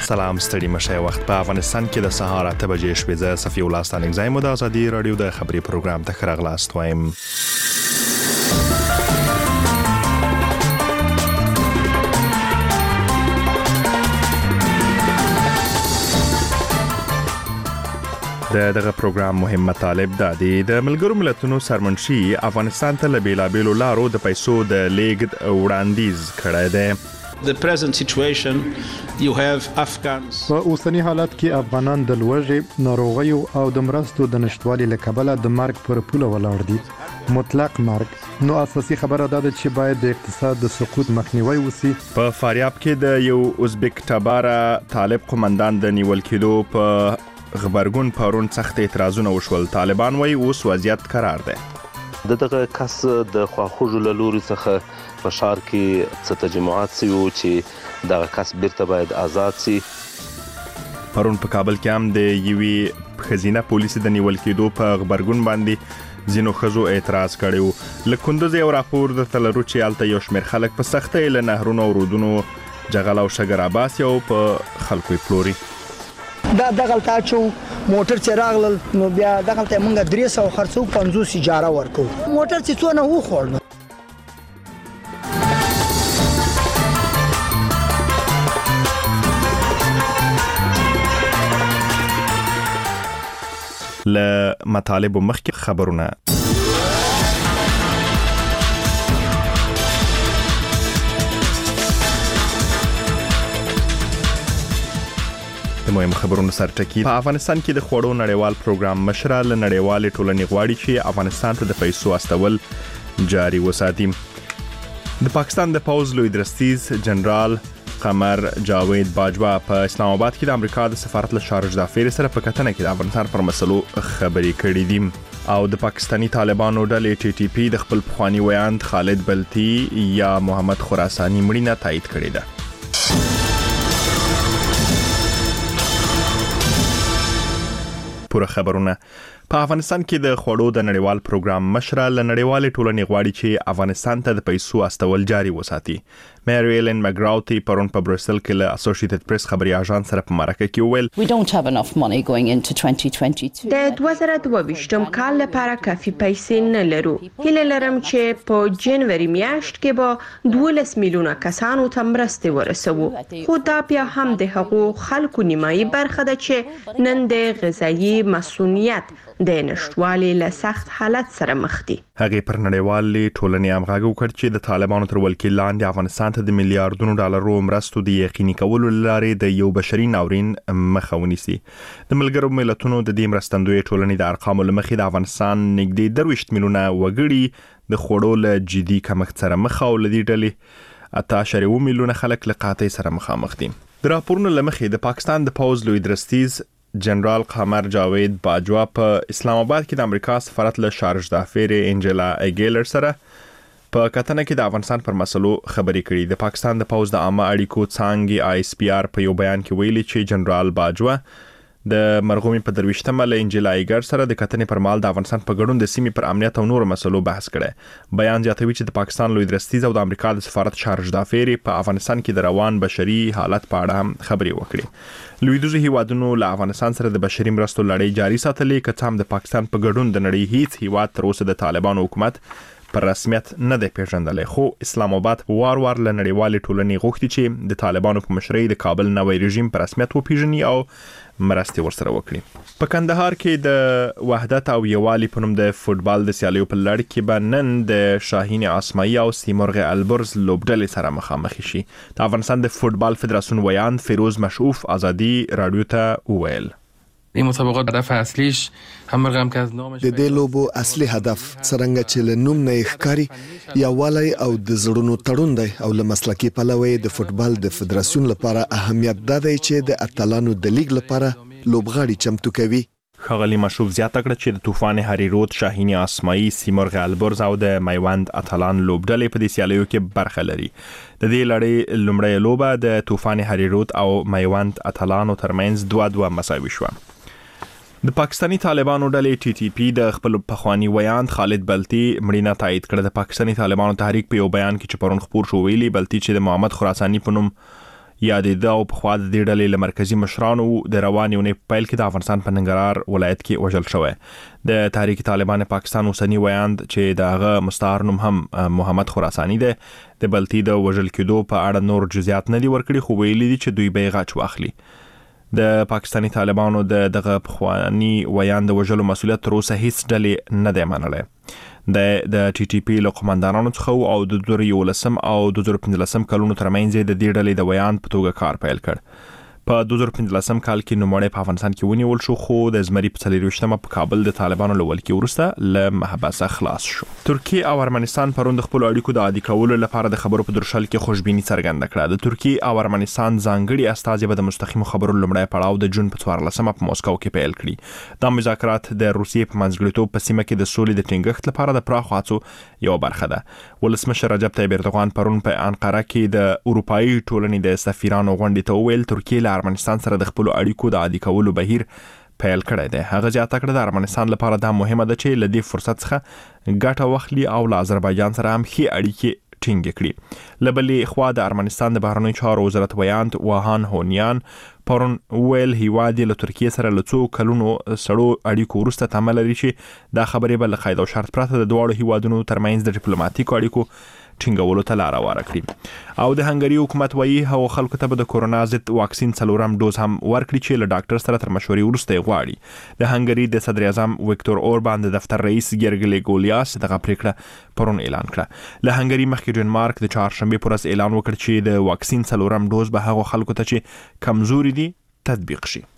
سلام ستړي مشه وخت په افغانستان کې د سهار 8 بجې شپې ز صفي الله ستانګ زایم د ازادي رادیو د خبري پروګرام ته خراغلاست وایم. دغه پروګرام مهم مطالب د ملګرو ملتونو سرمنشي افغانستان ته لبیلابیلو لارو د پیسو د لیږد وړاندیز کړی دی. The present situation you have Afghans په اوسنی حالت کې افغانان د لوږې، ناروغیو او د مرستو د نشټوالي له کبله د مرګ پر پوله ولاړ دي. مطلق مرګ. نو اساسي خبره ده چې باید د اقتصاد د سقوط مخنیوي وسی. په فاریاب کې د یو ازبک تباره طالب قومندان د نیول کېدو په غبرګون پرون سخت اعتراضونه وشول. طالبان وایي اوس وضعیت قرار ده. دغه کس د خواخوږو له لوري څخه په ښار کې څه تجمعات سوي چې دغه کس بیرته باید آزاد شي. پرون په کابل کې هم د یوې ښځینه پولیس د نیول کېدو په غبرګون باندې ځینو ښځو اعتراض کړی و. له کندوز یو راپور درته لرو چې هلته یو شمېر خلک په سختۍ له نهرونو او رودونو جغل او شګر آباس او په خلکو یې پلوري. دا دغلته چې موټر چې راغلل نو بیا دغلته مونږ 300 خرڅو 50 اجاره ورکو. موټر چې څونه وخوړ له مطالب مخکې خبرونه. د مهم خبرونو سرټکی. په افغانستان کې د خوړو نړیوال پروګرام مشره له نړیوالې ټولنې غواړي چې افغانستان ته د پیسو استول جاري وساتي. د پاکستان د پوز لوی درستیز جنرال قمر جاوید باجوا په اسلام آباد کې د امریکا د سفارت له شارج دافیر سره په کتنه کې د افغانستان پر مسلو خبرې کړې دي. او د پاکستانی طالبانو ډلې ټي ټي پی د خپل پخوانی ویاند خالد بلتی یا محمد خراسانی مړینه تایید کړې ده. پوره خبرونه. په افغانستان کې د خوړو د نړیوال پروګرام مشره له نړیوالې ټولنې غواړي چې افغانستان ته د پیسو استول جاري وساتي. مری ایلن مګراوتی پرون په بروسل کې له اسوسییټډ پریس خبري اژانس سره په مرکه کې وویل We don't have enough money going into 2022. د 2022م کال لپاره کافي پیسې نه لرو. هیله لرم چې په جنوري میاشت کې به 12 میلیونه کسانو ته مرستې ورسوو. خو دا بیا هم د هغو خلکو نیمایي برخه ده چې نن د غذایی مسؤلیت د نشټوالي له سخت حالت سره مخ دي. هغه پر نړیوالې ټولنې هم غږ وکړ چې د طالبانو تر ولکې لاندې افغانستان ته د میلیارډونو ډالرو مرستو د یقیني کولو لارې د یو بشري ناورین مخه ونیسي. د ملګرو ملتونو د دې مرستندوی ټولنې د ارقامو لمخې د افغانستان نږدې 23 میلیونه وګړي د خوړو له جدي کمښت سره مخ او لدې ډلې 8.7 میلیونه خلک له قحطۍ سره مخامخ دي. د راپورونو لمخې د پاکستان د پوز لوی درستیز جنرال قمر جاوید باجوا په اسلام آباد کې د امریکا سفارت له شارج دافیر انجلا ایګیلر سره په کتنه کې د افغانستان پر مسلو خبرې کړې. د پاکستان د پوز د عامه اړیکو څانګې آی اس پی آر په یو بیان کې ویلي چې جنرال باجوا د مرغومي په 23مه له انجلا ایګر سره د کتنې پر مال د افغانستان په ګډون د سیمې پر امنیت او نور مسلو بحث کړي. بیان زیاتوي چې د پاکستان لوی درستیز او د امریکا د سفارت شارج دافیر په افغانستان کې د روان بشري حالت په اړه هم خبرې وکړي. لویدیځو هیوادونو له افغانستان سره د بشري مرستو لړۍ جاري ساتلې، که څه هم د پاکستان په ګډون د نړۍ هیڅ هیواد تر اوسه د طالبانو حکومت پر رسمیت نه دی پیژندلی. خو اسلام آباد وار وار له نړیوالې ټولنې غوښتي چې د طالبانو په مشرۍ د کابل نوی رژیم په رسمیت وپیژني او مرستې ورسره وکړي. په کندهار کې د وحدت او یووالي په نوم د فوتبال د سیالیو په لړ کې به نن د شاهین آسمایي او سیمرغ البرز لوبډلې سره مخامخ شي. د افغانستان د فوتبال فدراسیون ویاند فیروز مشعوف ازادي رادیو ته وویل این مسابقات هدف اصلیش همرغه هم که از نامش د دې لوبو اصلي هدف څرنګه چې له نوم نه ښکاری یووالی او د زړونو تړون دی او له مسلکي پلوه د فوتبال د فدراسیون لپاره اهمیت ده چې د اتلانو د لیګ لپاره لوبغاړي چمتو کوي. ښاغلي مشروف زیاته کړه چې د طوفان هریرود، شاهین آسمایي، سیمرغ البرز او د میوند اتلان لوبډلې په دې سیالیو کې برخه لري. د دې لړۍ لومړۍ لوبه د طوفان هریرود او میوند اتلانو ترمنځ 2-2 مساوي شوه. د پاکستانی طالبانو ډلې ټي ټي پی د خپل پخوانی ویاند خالد بلتی مړینه تایید کړه. د پاکستانی طالبانو تحریک په یو بیان کې چې پرون خبر شو ویلي بلتی چې د محمد خراسانی په نوم یادېده او په خوا د دې ډلې له مرکزي مشرانو د روانې اونۍ په پیل کې د افغانستان په ننګرهار ولایت کې وژل شوی. د تحریک طالبان پاکستان اوسنی ویاند چې دغه مستعار نوم هم محمد خراساني دی د بلتي د وژل کېدو په اړه نور جزئیات نه دي ورکړي، خو ویلي دي چې دوی به یې غچ واخلي. د پاکستاني طالبانو دغه پخوانی ویاند د وژلو مسؤلیت تر اوسه هیڅ ډلې نه دی منلی. د ټي ټي پی له قومندانانو څخه او د 2011 او 2015 کلونو ترمنځ د دې ډلې د ویاند په توګه کار پیل کړ. په 2015 کال کې نوموړی په افغانستان کې ونیول شو، خو د زمري په 24مه په کابل د طالبانو له ولکې وروسته له محبسه خلاص شو. ترکیه او ارمنستان پرون د خپل اړیکو د عادي کولو لپاره د خبرو په درشل کې خوشبیني څرګنده کړه. د ترکیه او ارمنستان ځانګړي استازي به د مستقیمو خبرو لومړی پړاو د جون په 14مه په مسکو کې پیل کړي. دا مذاکرات د روسیې په منځګړیتوب په سیمه کې د سولې د ټینګښت لپاره د پراخو هڅو یو برخه ده. ولسمشر رجب طیب اردوغان پرون په انقره کې د اروپایي ټولنې د سفیرانو غونډې ته وویل ترکیه له ارمنستان سره د خپل اړیکو د عادي کولو بهیر پیل کړی دی. هغه زیاته کړه د ارمنستان لپاره دا مهمه ده چې له دې فرصت څخه ګټه واخلي او له آذربایجان سره هم ښې اړیکې ټینګ کړي. له بلې خوا د ارمنستان د بهرنیو چارو وزارت ویاند وهان هونیان پرون ویل هیواد له ترکیه سره له څو کلونو سړو اړیکو وروسته تمه لري چې دا خبرې به له قید او شرط پرته د دواړو هیوادونو ترمنځ د ډیپلوماټیکو اړیکو ټینګولو ته لار هواره کړي. او د هنګري حکومت وایي هغو خلکو ته به د کورونا ضد واکسین 4م ډوز هم ورکړي چې له ډاکټر سره تر مشورې وروسته یې غواړي. د هنګري د صدر اعظم ویکتور اوربان د دفتر رئیس ګرګلي ګولیاس دغه پریکړه پرون اعلان کړه. له هنګري مخکې ډنمارک د چهارشنبه پر ورځ اعلان وکړ چې د واکسین 4م ډوز به هغو خلکو ته چې کمزوري دي تطبیق شي.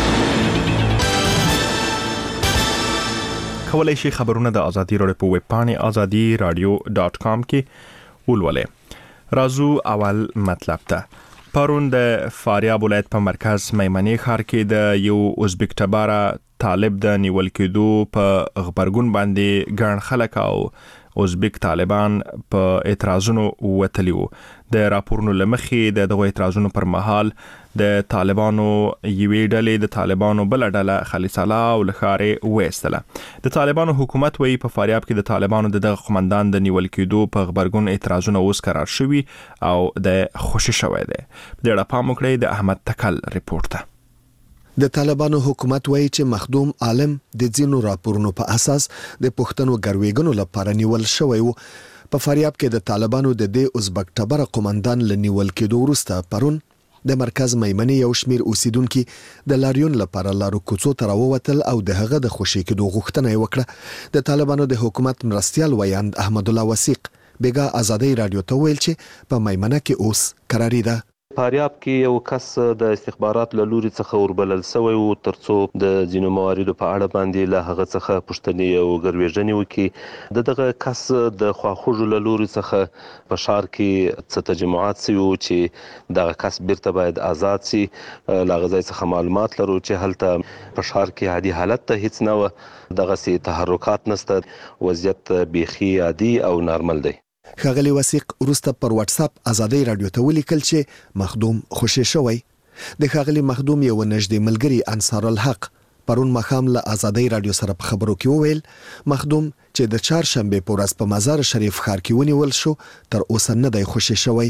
کولای شي خبرونه د ازادي راډیو په ویب پاڼې azadi.radio.com کې ولولئ. راځو اول مطلب ته. پرون د فاریاب ولایت په مرکز میمنې ښار کې د یو ازبک ټباره طالب د نیول کېدو په خبرګون باندې ګڼ خلک او ازبک طالبان په اعتراضونو وتلی وو. د راپورونو لمخې دغه اعتراضونو پر مهال د طالبانو یوې ډلې د طالبانو بل ډله خلیصاله او لخارې وېستله. د طالبانو حکومت وایي په فاریاب کې د طالبانو دغه قومندان د نیول کېدو په خبرګون اعتراضونه اوس قرار شوي او د خوشي شوی دی. په دې اړه پام وکړئ د احمد تکل ریپورت ته. د طالبانو حکومت وایي چې مخدوم عالم د ځینو راپورونو په اساس د پښتنو ګرویګنو لپاره نیول شوی وو. په فاریاب کې د طالبانو د دې ازبک ټبره قومندان لنیول کېدو وروسته پرون د مرکز میمنې یو شمیر اوسیدونکو د لاریون لپاره لارو کوڅو ته راووتل او د هغه د خوشي کېدو غوښتنه یې وکړه. د طالبانو د حکومت مرستيال ویاند احمد الله وثیق بیګا آزادۍ رادیو ته ویل چې په میمنه کې اوس قراری ده. فاریاب کې یو کس د استخبارات له لوري څخه وربلل شوی و ترڅو د ځینو مواردو په اړه باندې له هغه څخه پوښتنې او ګرویژنې وکړي. دغه کس د خواخوږو له لوري څخه په ښار کې څه تجمعات سوي چې دغه کس بیرته باید آزاد شي. له هغه ځای څخه معلومات لرو چې هلته په ښار کې عادي حالت ته هیڅ نه و، دغسې تحرکات نشته، وضعیت بیخي عادي او نارمل دی. ښاغلی وثیق وروسته پر واتس اپ آزادۍ رادیو ته ولیکل چې مخدوم خوشي شوی. د ښاغلی مخدوم یو نږدې ملګری انصار الحق پرون مخام له آزادۍ رادیو سره په خبرو کې وویل مخدوم چې د چهارشنبه په ورځ په مزار شریف ښار کې ونیول شو تر اوسه نه دی خوشي شوی.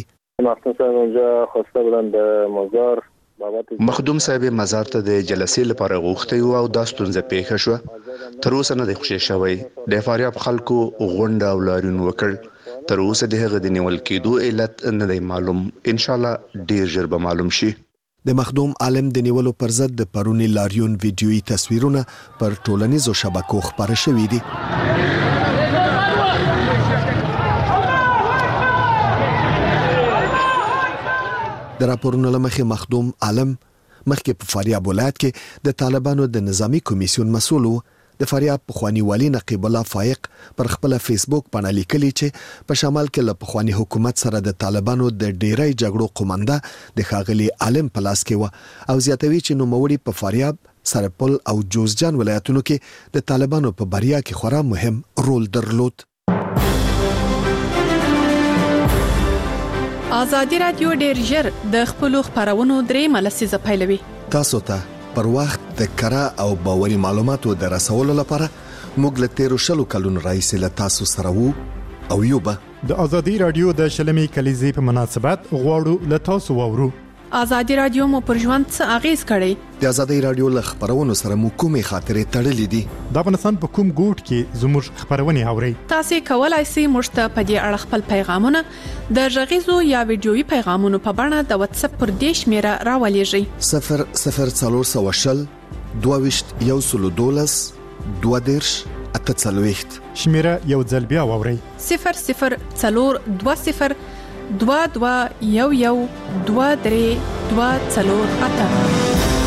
مخدوم صاحب مزار ته د جلسې لپاره غوښتي او دا ستونزه پیښه شو، تر اوسه نه دی خوشي شوی. د فاریاب خلکو غونډه او لاریون وکړ، تر اوسه د هغه د نیول کېدو علت نه دی معلوم. ان شاء الله ډیر ژر به معلوم شي. د مخدوم عالم د نیولو پر ضد د پرونی لاریون ویډیويي تصویرونه پر ټولنیزو شبکو خبره شوي دي. د راپورونو لمخې مخدوم عالم مخکې په فاریاب ولایت کې د طالبانو د نظامی کمیسیون مسؤل و. د فاریاب پخوانی والی نقیب الله فایق پر خپل فیسبوک باندې لیکلی چې په شمال کې له پخوانی حکومت سره د طالبانو د ډیری جګړو قومنده د ښاغلي عالم پلاس کې و او زیاتوي چې نوموړي په فاریاب، سرپل او جوزجان ولایتونو کې د طالبانو په بریا کې خورا مهم رول درلود. آزادي رادیو ډیر ژر د خپل خبرونو درې ملسیزه پیلوي. تاسو ته پر وخت د کره او باوري معلوماتو د رسولو لپاره موږ له 13 کلونو راهیسې له تاسو سره وو او یو به د آزادي رادیو د شلمې کلیزې په مناسبت غواړو له تاسو وورو. ازادي رادیو مو پر ژوند څه اغیز کړی؟ د ازادي رادیو ل خبرونو سره مو کومې خاطرې تړلې دي؟ د افغانستان په کوم ګوټ کې زموږ خبرونه اورئ؟ تاسو کولای شئ موږ ته په دې اړه خپل پیغامونه د غږیزو یا ویډیويي پیغامونو په بڼه د واتس اپ پر دې شمیره راولېږئ. 0040 22 112 22 48 شمیره یو ځل بیا واورئ. 0040 22 2423248.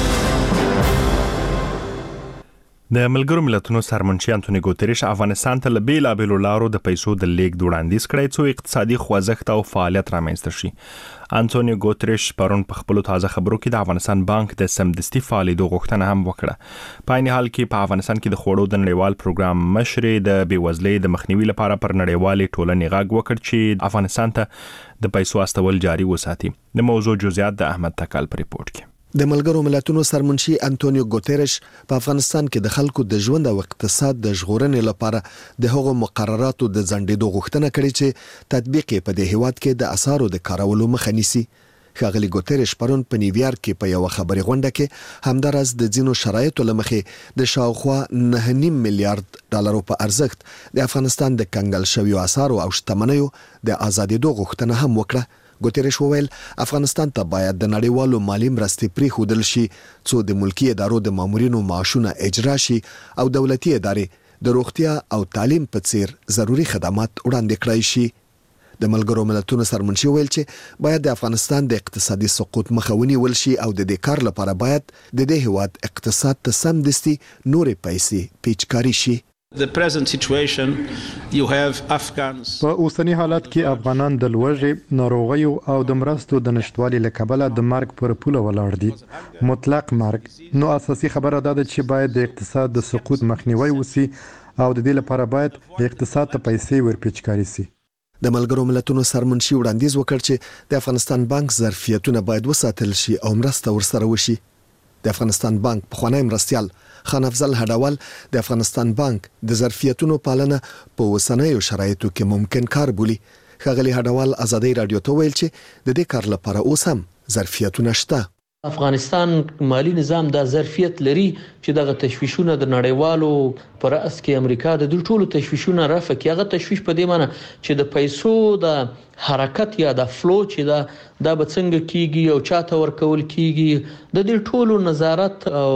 د ملګرو ملتونو سرمنشي انټونی ګوتریش افغانستان ته له بیلابېلو لارو د پیسو د لیږد وړاندیز کړی څو اقتصادي خوځښت او فعالیت رامنځته شي. انټونی ګوتریش پرون په خپل تازه خبرو کې د افغانستان بانک د سمدستي فعالیتو غوښتنه هم وکړه. په عین حال کې په افغانستان کې د خوړو د نړیوال پروګرام مشرې د بیوزلۍ د مخنیوي لپاره پر نړیوالې ټولنې غږ وکړ چې افغانستان ته د پیسو استول جاري وساتي. د موضوع جزئیات د احمد تکال په ریپورت کې. د ملګرو ملتونو سرمنشي انټونیو ګوتریش په افغانستان کې د خلکو د ژوند او اقتصاد د ژغورنې لپاره د هغو مقرراتو د ځنډېدو غوښتنه کړې چې تطبیق یې په دې هیواد کې د اسعارو د کارولو مخه نیسي. ښاغلي ګوتریش پرون په نیویارک کې په یو خبري غونډه کې همدارس د ځینو شرایطو لمخې د شاوخوا 9.5 میلیارډ ډالرو په ارزښت د افغانستان د کنګل شویو اسعارو او شتمنیو د آزادېدو غوښتنه هم وکړه. ګوتریش وویل افغانستان ته باید د نړیوالو مالی مرستې پریښودل شي څو د ملکی ادارو د مامورینو معاشونه اجرا شي او دولتي ادارې د روغتیا او تعلیم په څیر ضروري خدمات وړاندې کړای شي. د ملګرو ملتونو سرمنشي ویل چې باید د افغانستان د اقتصادي سقوط مخه ونیول شي او د دې کار لپاره باید د دې هیواد اقتصاد ته سمدستي نورې پیسې پیچکاري شي. The present situation you have Afghans. په اوسنی حالت کې افغانان د لوږې، ناروغیو او د مرستو د نشټوالي له کبله د مرګ پر پوله ولاړ دي. مطلق مرګ. نو اساسي خبره دا ده چې باید د اقتصاد د سقوط مخنیوي وسی او د دې لپاره باید اقتصاد ته پیسې ورپېچکاري شي. د ملګرو ملتونو سرمنشي وړاندیز وکړ چې د افغانستان بانک ظرفیتونه باید وساتل شي او مرسته ورسره وشي. د افغانستان بانک پخوانی مرستیال خان افضل هډوال د افغانستان بانک د ظرفیتونو پالنه په اوسنیو شرایطو کې ممکن کار بولي. ښاغلي هډوال ازادي رادیو ته ویل چې د دې کار لپاره اوس هم ظرفیتونه شته. افغانستان مالی نظام د ظرفیت لري چې دغه تشویشونه د نړیوالو پر اس کې امریکا د ټولو تشویشونه رافع کې هغه تشویش په دې معنی چې د پیسو د حرکت یا د فلو چې دا به څنګه کیږي او چاته ورکول کیږي د دې ټولو نظارت او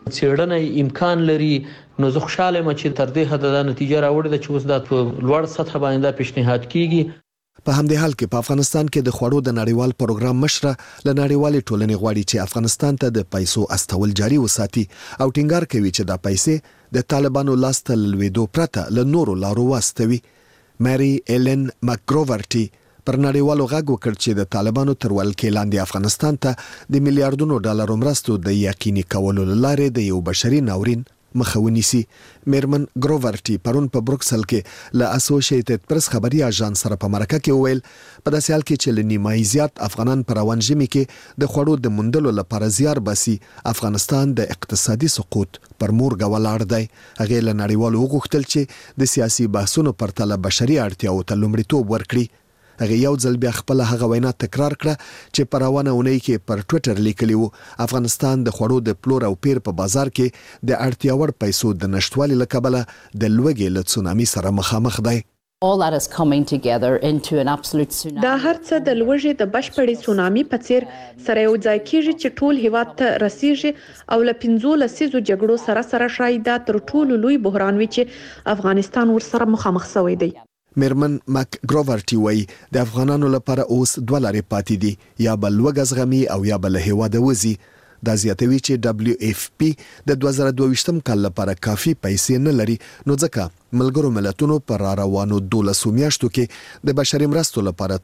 څېړنې امکان لري. نو زه خوشاله یم چې تر دې حد د نتیجه راوړي چې اوس د لوړ سطح باندې پیشنهاد کیږي. په همدې حال کې په افغانستان کې د خوړو د نړیوال پروګرام مشره له نړیوالې ټولنې غواړي چې افغانستان ته د پیسو استول جاري وساتي او ټینګار کوي چې دا پیسې د طالبانو لاس ته لویدو پرته له نورو لارو واستوي. ماري ایلن مکګروورټي پر نړیوالو غږ وکړ چې د طالبانو تر ولکې لاندې افغانستان ته د میلیارډونو ډالرو مرستو د یقیني کولو لپاره د یو بشري ناورین مخه ونیسي. میرمن ګروورټي پرون په بروکسل کې له اسوسییټډ پریس خبري اژانس سره په مرکه کې ویل په داسې حال کې چې لنیمای زیات افغانان پر روان ژمي کې د خوړو د موندلو لپاره زیار باسي افغانستان د اقتصادي سقوط پر مورګه ولاړ دی. هغه له نړیوالو وغوښتل چې د سیاسي بحثونو پرتله بشري اړتیاو ته لومړیتوب ورکړي. هغه یو ځل بیا خپل هغه وینا تکرار کړه چې په روانه اونۍ کې پر ټوئیټر لیکلی وو افغانستان د خوړو د پلور او پیر په بازار کې د اړتیا وړ پیسو د نشټوالي له کبله د لوږې له تسونامي سره مخامخ دی. All that is coming together into an absolute tsunami. دا هرڅه د لوږې د بشپړې تسونامي په څیر سره یو ځای کیږي چې ټول هیواد ته رسیږي او له 15 لسیزو جګړو سره شاید دا تر ټولو لوی بحران وي چې افغانستان ورسره مخامخ شوی دی. میرمن مکګروورټي وایي د افغانانو لپاره اوس دوه لارې پاتې دي، یا بل وګ زغمي او یا بل هیواده وزي. دا زیاتوي چې WFP د 2022م کال لپاره کافي پیسې نه لري، نو ځکه ملګرو ملتونو پر روانو 12 میاشتو کې د بشري مرستو لپاره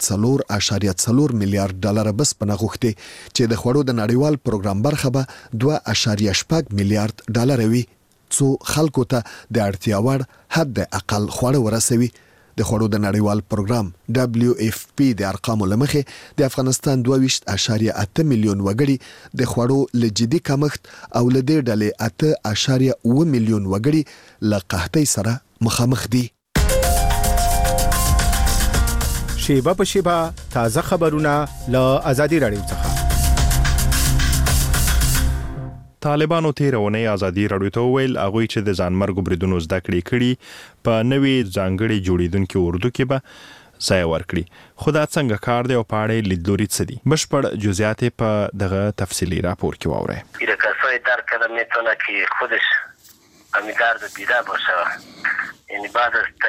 4.4 میلیارډ ډالر بس پناه غوښتي چې د خوړو د نړیوال پروګرام برخه به 2.8 میلیارډ ډالر وي، څو خلکو ته د اړتیا وړ حد اقل خواړه ورسوي. د خوړو د نړیوال پروګرام WFP د ارقامو لمخې د افغانستان 2.8 میلیون وګړي د خوړو له جدي کمښت او له دې ډلې 8.7 میلیون وګړي له قحطۍ سره مخامخ دي. شیبه په شیبه تازه خبرونه له ازادي رادیو څخه. طالبانو تیرونه ازادي رادیو ته ویل هغه چې د ځانمرګ بریدونو زده کړې په نوې ځانګړي جوړیدونکو اردو کې به ځای ورکړي خو دا څنګه کار دی او پاړې لیدلوري څه دي بشپړ جزئیات په دغه تفصیلی راپور کې واورئ. ایره کسای در کده میتونه که خودش امیدار دیده باشه یعنی بعد از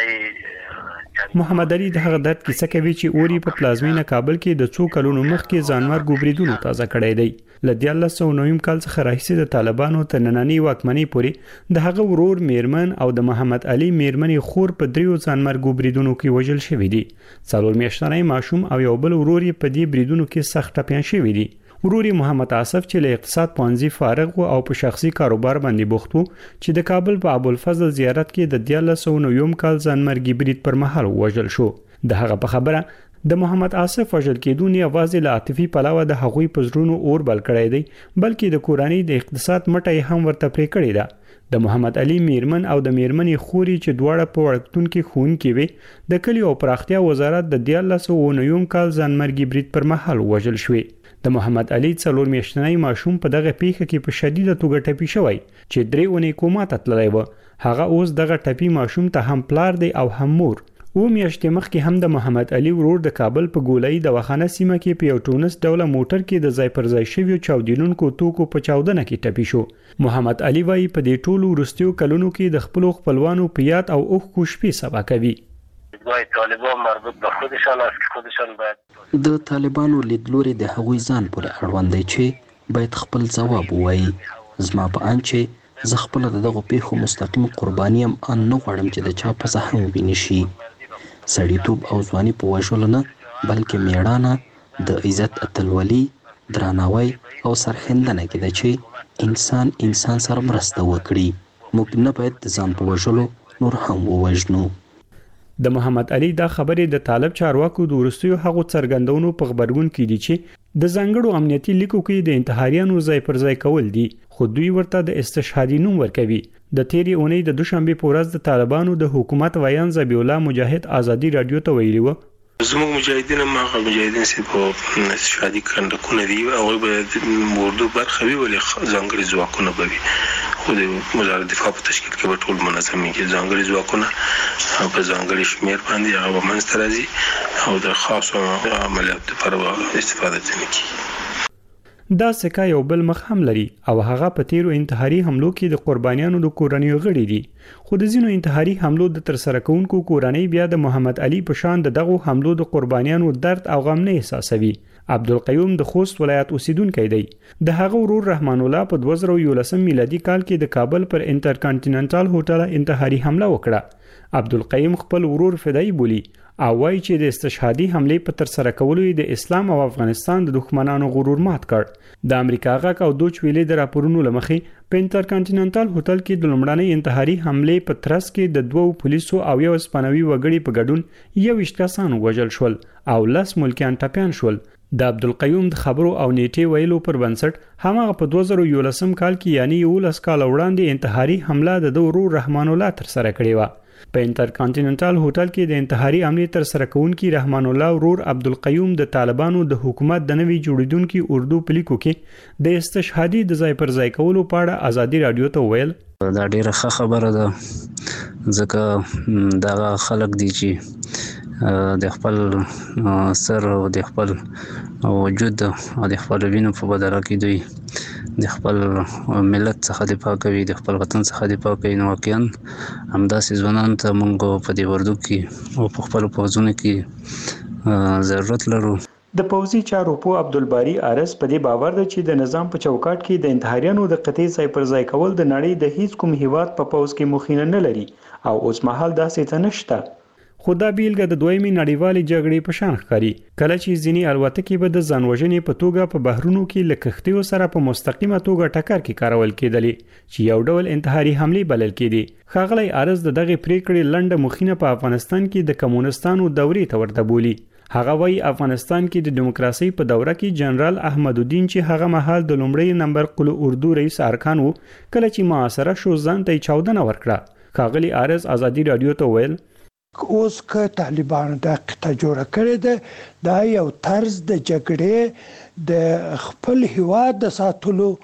تای محمد علي د هغه درد کیسه کوي چې اوري په پلازمینه کابل کې د 2 کلونو مخکې ځانمرګ بریدونو تازه کړی دی. ل 1990 کال څخه راهیسې د طالبانو تر نننۍ واکمنۍ پورې د هغه ورور میرمن او د محمد علي میرمنې خور په 3 ځانمرګ بریدونو کې وژل شوی دي. 4 میاشتنی ماشوم او یو بل ورور یې په دې بریدونو کې سخت ټپيان شوی دي. ورور محمد عاصف چې له اقتصاد پوهنځي فارغ او په شخصي کاروبار باندې بوخت وو چې د کابل په ابوالفضل زیارت کې د 1990 کال ځانمرګي برید پر مهال وژل شو. د هغه په خبره د محمد عاصف وژل کېدون یوازې له عاطفي پلوه د هغوی په زړونو اور بل کړی دی بلکې د کورنۍ د اقتصاد مټه هم ورته پرې کړې ده. د محمد علي میرمن او د میرمنې خوري چې دواړه په وړکتون کې ښوونکې وي د کلي او پراختیا وزارت د 1990 کال ځانمرګي برید پر مهال وژل شوی. د محمد علي 4 میاشتنی ماشوم په دغه پیښه کې په شدیده توګه ټپي شوی چې 3 اونۍ کوما ته تللی و. هغه اوس دغه ټپي ماشوم ته هم پلار دی او هم مور. و میاشتې مخکې هم د محمد علي ورور د کابل په ګولۍ دواخانه سیمه کې په یو ټونس ډوله موټر کې د ځای پر ځای شویو چاودیدونکو توکو په چاودنه کې ټپي شو. محمد علي وايي په دې ټولو وروستیو کلونو کې د خپل خپلوانو په یاد او اوښکو شپې سبا کوي. طالبان مربوط به خودشان است که خودشان باید د طالبانو لیدلوري د هغوی ځان پورې اړوند دی چې باید خپل ځواب ووایي. زما په ان چې زه خپل دغه پیښو مستقیم قرباني ام ان نه غواړم چې د چا په زخم ویني شي. سړیتوب او ځواني په وژلو نه بلکې میړانه د عزت اتلولي درناوی او سرښندنه کې ده چې انسان سره مرسته وکړي. موږ نه باید د ځان په وژلو نور هم ووژنو. د محمد علي دا خبرې د طالب چارواکو د وروستیو هغو څرګندونو په خبرګون کې دي چې د ځانګړو امنیتي لیکو کې د انتحاریانو ځای پر ځای کول دي خو دوی ورته د استشهادي نوم ورکوي. د تیری اونۍ د دوشنبه په ورځ د طالبانو د حکومت ویان ذبیح الله مجاهد ازادي رادیو ته ویلي و زموږ مجاهدین ما مجاهدین سي په استشهادي کندکونه دي او به اردو برخه وی ولې ځانګړي ځواکونه به وي خو د وزارت دفاع په تشکیل کې به ټول منظمي کې ځانګړي ځواکونه په ځانګړي شمیر باندې هغه منځ راځي او د خاصو عملیاتو لپاره استفاده کوي. دا سکه یو بل مخ هم لري او هغه په تیرو انتحاري حملو کې د قربانیانو د کورنیو غړي دي. خو د ځینو انتحاري حملو د ترسره کوونکو کورنۍ بیا د محمد علي په شان دغه حملو د قربانیانو درد او غم نه احساسوي. عبدالقیوم د خوست ولایت اوسیدونکی دی. د هغه ورور رحمان الله په 2011 میلادي کال کې د کابل پر انټرکانټیننټال هوټل انتحاري حمله وکړه. عبدالقیوم خپل ورور فدایي بولی او وايي چې د استشهادي حملې په ترسره کولو د اسلام او افغانستان د دښمنانو غرور مات کړ. د امریکا غاک او دوچ ویلې د راپورونو لمخې په انټرکانټیننټال هوټل کې د لومړنۍ انتحاري حملې په ترڅ کې د 2 پولیسو او یو اسپانوي وګړي په ګډون 21 کسان وژل شول او 10 ملکیان ټپيان شول. د عبدالقیوم د خبرو او نیټه ویلو پر بنسټ همغه په 2011 کال کې یعنی 19 کال وړاندې انتحاري حمله د ورور رحمان الله ترسره کړې و. په انټرکانټیننټال هوټل کې د انتحاري حملې ترسره کوونکي رحمان الله ورور عبدالقیوم د طالبانو د حکومت د نوي جوړیدونکو اردو پلیکو کې د استشهادي د ځای پر ځای کولو په اړه ازادي رادیو ته ویل دا ډیره ښه خبره ده ځکه دا خلک دي چې د خپل سر او د خپل وجود او د خپل وینو په بدله کې دوی د خپل ملت څخه دفاع کوي د خپل وطن څخه دفاع کوي. نو واقعا همداسې ځوانان ته موږ په دې وردو کې او په خپل پوځونو کې ضرورت لرو. د پوځي چارو په عبدالباری ارس په دې باور دی چې د نظام په چوکاټ کې د انتحاریانو د قطعي ځای پر ځای کول د نړۍ د هیڅ کوم هیواد په پوځ کې مخینه نه لري او اوس مهال داسې څه نشته. خو دا بیلګه د دویمې نړیوالې جګړې په شان ښکاري کله چې ځینې الوتکې به د ځانوژنې په توګه په بحرونو کې له کښتیو سره په مستقیمه توګه ټکر کې کارول کېدلې چې یو ډول انتحاري حملې بلل کېدې. ښاغلی ارز د دغې پریکړې لنډه مخینه په افغانستان کې د کمونستانو دورې ته ورته بولي. هغه وايي افغانستان کې د دیموکراسي په دوره کې جنرال احمد الدین چې هغه مهال د لومړی نمبر قلو اردو رئیس ارکان وو کله چې معاصره شو ځان ته چاودنه ورکړه. ښاغلی ارز ازادي رادیو ته ویل اوس که طالبانو د قطه جوړه کړې ده دا یو طرز د جګړې د خپل هیواد د ساتلو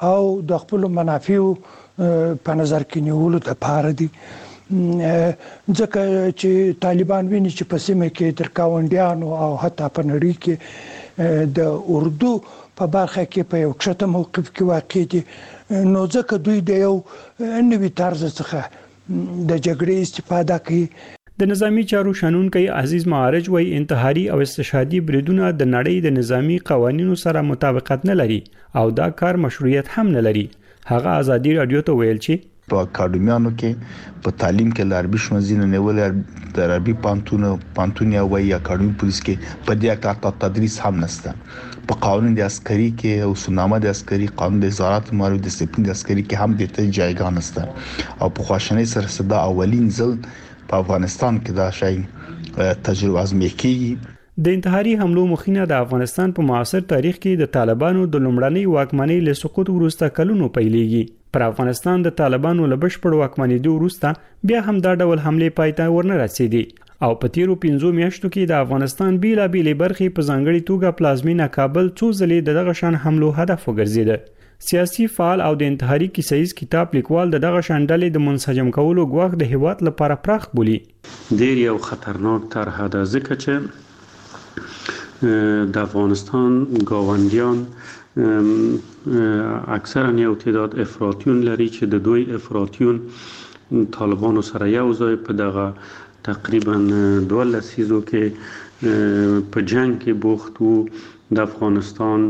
او د خپل منافعو په نظر کې نیولو لپاره دي ځکه چې طالبان ویني چې په سیمه کې تر کاونډیانو او حتی په نړۍ کې د اردو په برخه کې په یو کښته موقف کې واقع دي نو ځکه دوی د یو نوي طرز څخه د جګړې استفاده کوي. د نظامی چارو شنونکي عزیز معارج وای انتحاري او استشهادي بریدونه د نړۍ د نظامی قوانینو سره مطابقت نه لري او دا کار مشروعیت هم نه لري. هغه ازادي رادیو ته ویل چې په اکاډمیانو کې په تعلیم کې لاربي شمزینه نیول د عربي پانتون یا وای اکاډمي پولیس کې په دې اکټ تدریس هم نشته. په قانون د عسکري کې او سنامه د عسکري قانون د وزارت امور د ډیسپلین د عسکري کې هم د ته جایګاه نشته او په خواشنۍ سره صدا اولین ځل په افغانستان کې دا شی تجربه ازمایي کیږي. د انتحاري حملو مخینه د افغانستان په معاصر تاریخ کې د طالبانو د لومړنۍ واکمنۍ له سقوط وروسته کلونو پیلېږي. پر افغانستان د طالبانو له بشپړ واکمنېدو وروسته بیا هم دا ډول حملې پایته ورنه رسیدي او په تیرو 15 میاشتو کې د افغانستان بیلابېلې برخې په ځانګړي توګه پلازمینه کابل څو ځلې دغه شان حملو هدف وګرځیده. سیاسي فعال او د انتحاري کیسیز کتاب لیکوال د دغه شان ډلې د منسجم کولو غوښ د هیواد لپاره پراخ بولي. ډیر یو خطرناک طرح ده ځکه چې د افغانستان گاونډیان اکثرا یو تعداد افراطیون لري چې د دوی افراطیون طالبانو سره یو ځای په دغه تقریبا 12 لسیزو کې په جنگ کې بوخت وو. د افغانستان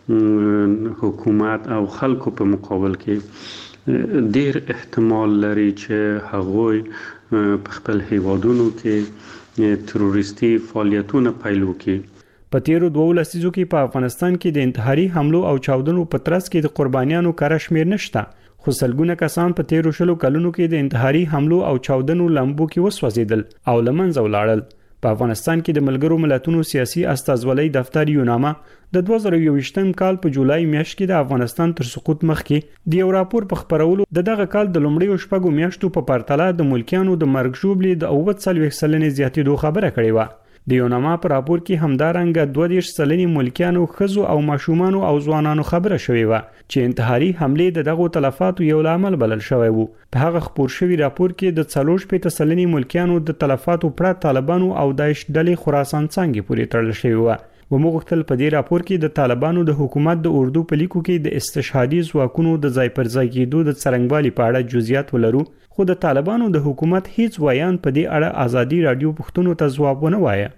حکومت او خلکو په مقابل کې ډیر احتمال لري چې هغوی په خپل هیوادونو کې تروریستي فعالیتونه پیلو کړي. په تیرو 2 لسیزو کې په افغانستان کې د انتحاري حملو او چاودنو په ترڅ کې د قربانیانو کار شمیر نشته خو سلګونه کسان په تیرو شلو کلونو کې د انتحاري حملو او چاودنو لمبو کې وسوځیدل او لمنځه ولاړل. په افغانستان کې د ملګرو ملتونو سیاسي استازولۍ دفتر یوناما د 2021م کال په جولای میاشت کې د افغانستان تر سقوط مخکې د یو راپور په خبرولو دغه کال د لومړیو شپږو میاشتو په پرتله د ملکیانو د مرګ ژوبلې د 40 سلنې زیاتېدو خبره کړې و. د یوناما په راپور کې همدارنګه 22 سلنې ملکیانو خزو او ماشومانو او ځوانانو خبره شوې و چې انتحاري حمله د دغه تلفاتو یو لامل بلل شوی وو. په هغه خبر شوی راپور کې د 40 سلنې ملکیانو د تلفاتو پر طالبانو او داعش ډلې خراسان څنګه پورې تړل شوی و. ومغتل په دې راپور کې د طالبانو د حکومت د اردو په لیکو کې د استشهادي ځواکونو د ځای پر ځای کېدو د څرنګوالي په اړه جزئیات ولرو خو د طالبانو د حکومت هیڅ ویان په دې اړه ازادي رادیو پښتون ته ځواب ونه وایي.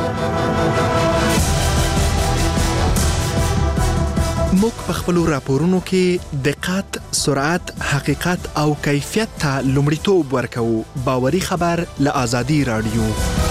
موږ په خپل راپورونو کې دقت، سرعت، حقیقت او کیفیت ته لومړیتوب ورکوو. باوري خبر له ازادي رادیو.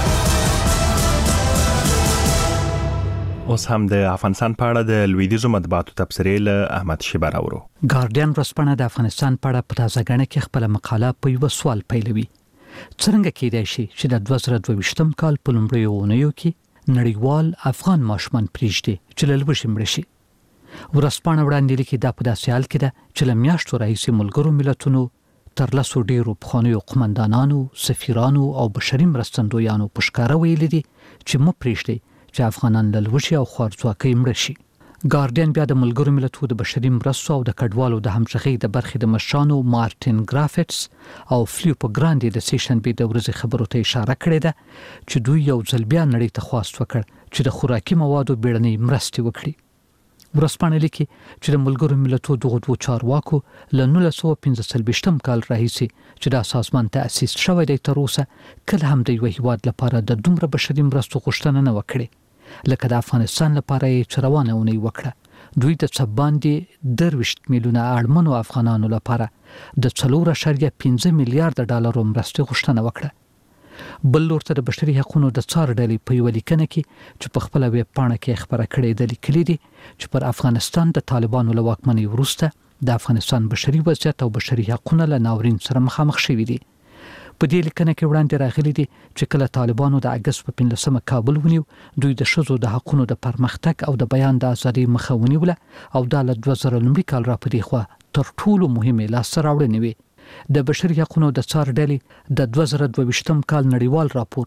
اوس هم د افغانستان په اړه د لویدیزو مطبوعاتو تبصرې له احمد شیبر اورو. ګارډین ورځپاڼه د افغانستان په اړه په تازه غنډه کې خپل مقاله په یو سوال پیلوي. څنګه کېدای شي چې د 2022م کال په لومړیو اونیو کې نړیوال افغان ماشومان پریږدي چې له لوږې مړ شي؟ ورځپاڼه وړاندې لیکي دا په داسې حال کې ده چې له میاشتو راهیسې ملګرو ملتونو تر لسو ډیرو پخوانیو قومندانانو، سفیرانو او بشري مرستندویانو په ښکاره ویلي دي چې مه پریږدئ چې افغانان له لوږې او خوارځواکۍ مړه شي. ګارډین بیا د ملګرو ملتونو د بشري مرستو او د کډوالو د همغږۍ د برخې د مشرانو مارټین ګرافټس او فلیپو ګراندي د سیشنبې د ورځې خبرو ته اشاره کړې ده چې دوی یو ځل بیا نړۍ ته خواست وکړ چې د خوراکي موادو بیړنۍ مرستې وکړي. ورځپاڼه لیکي چې د ملګرو ملتونو دغه دوه چارواکو له 1945م کال راهیسې چې دا سازمان تأسیس شوی دی تر اوسه کله هم د یو هیواد لپاره د دومره بشري مرستو غوښتنه نه وکړي لکه د افغانستان لپاره یې روانه ونی وکړه. دوی د څباندې 20 میلیونه اړمنو افغانانو لپاره د 4.5 میلیارډ ډالرو مرستې غوښتنه وکړه. بل لورته د بشري حقوقو د څار ډلې په یو لیکنه کې چې په خپل ویب پاڼه کې خبره کړې ده لیکلي دي چې پر افغانستان د طالبانو له واکمنۍ وروسته د افغانستان بشري وضعیت او بشري حقوقو له ناورین سره مخامخ شوي دي. په دې لیکنه کې وړاندې راغلي دي چې کله طالبانو د اگست په 15مه کابل ونیو دوی د ښځو د حقوقو د پرمختګ او د بیان د ازادۍ مخه ونیوله او د 2009 کال را پدې خو تر ټولو مهمه لاسته راوړنې وي. د بشري حقوقو د څار ډلې د 2022م کال نړیوال راپور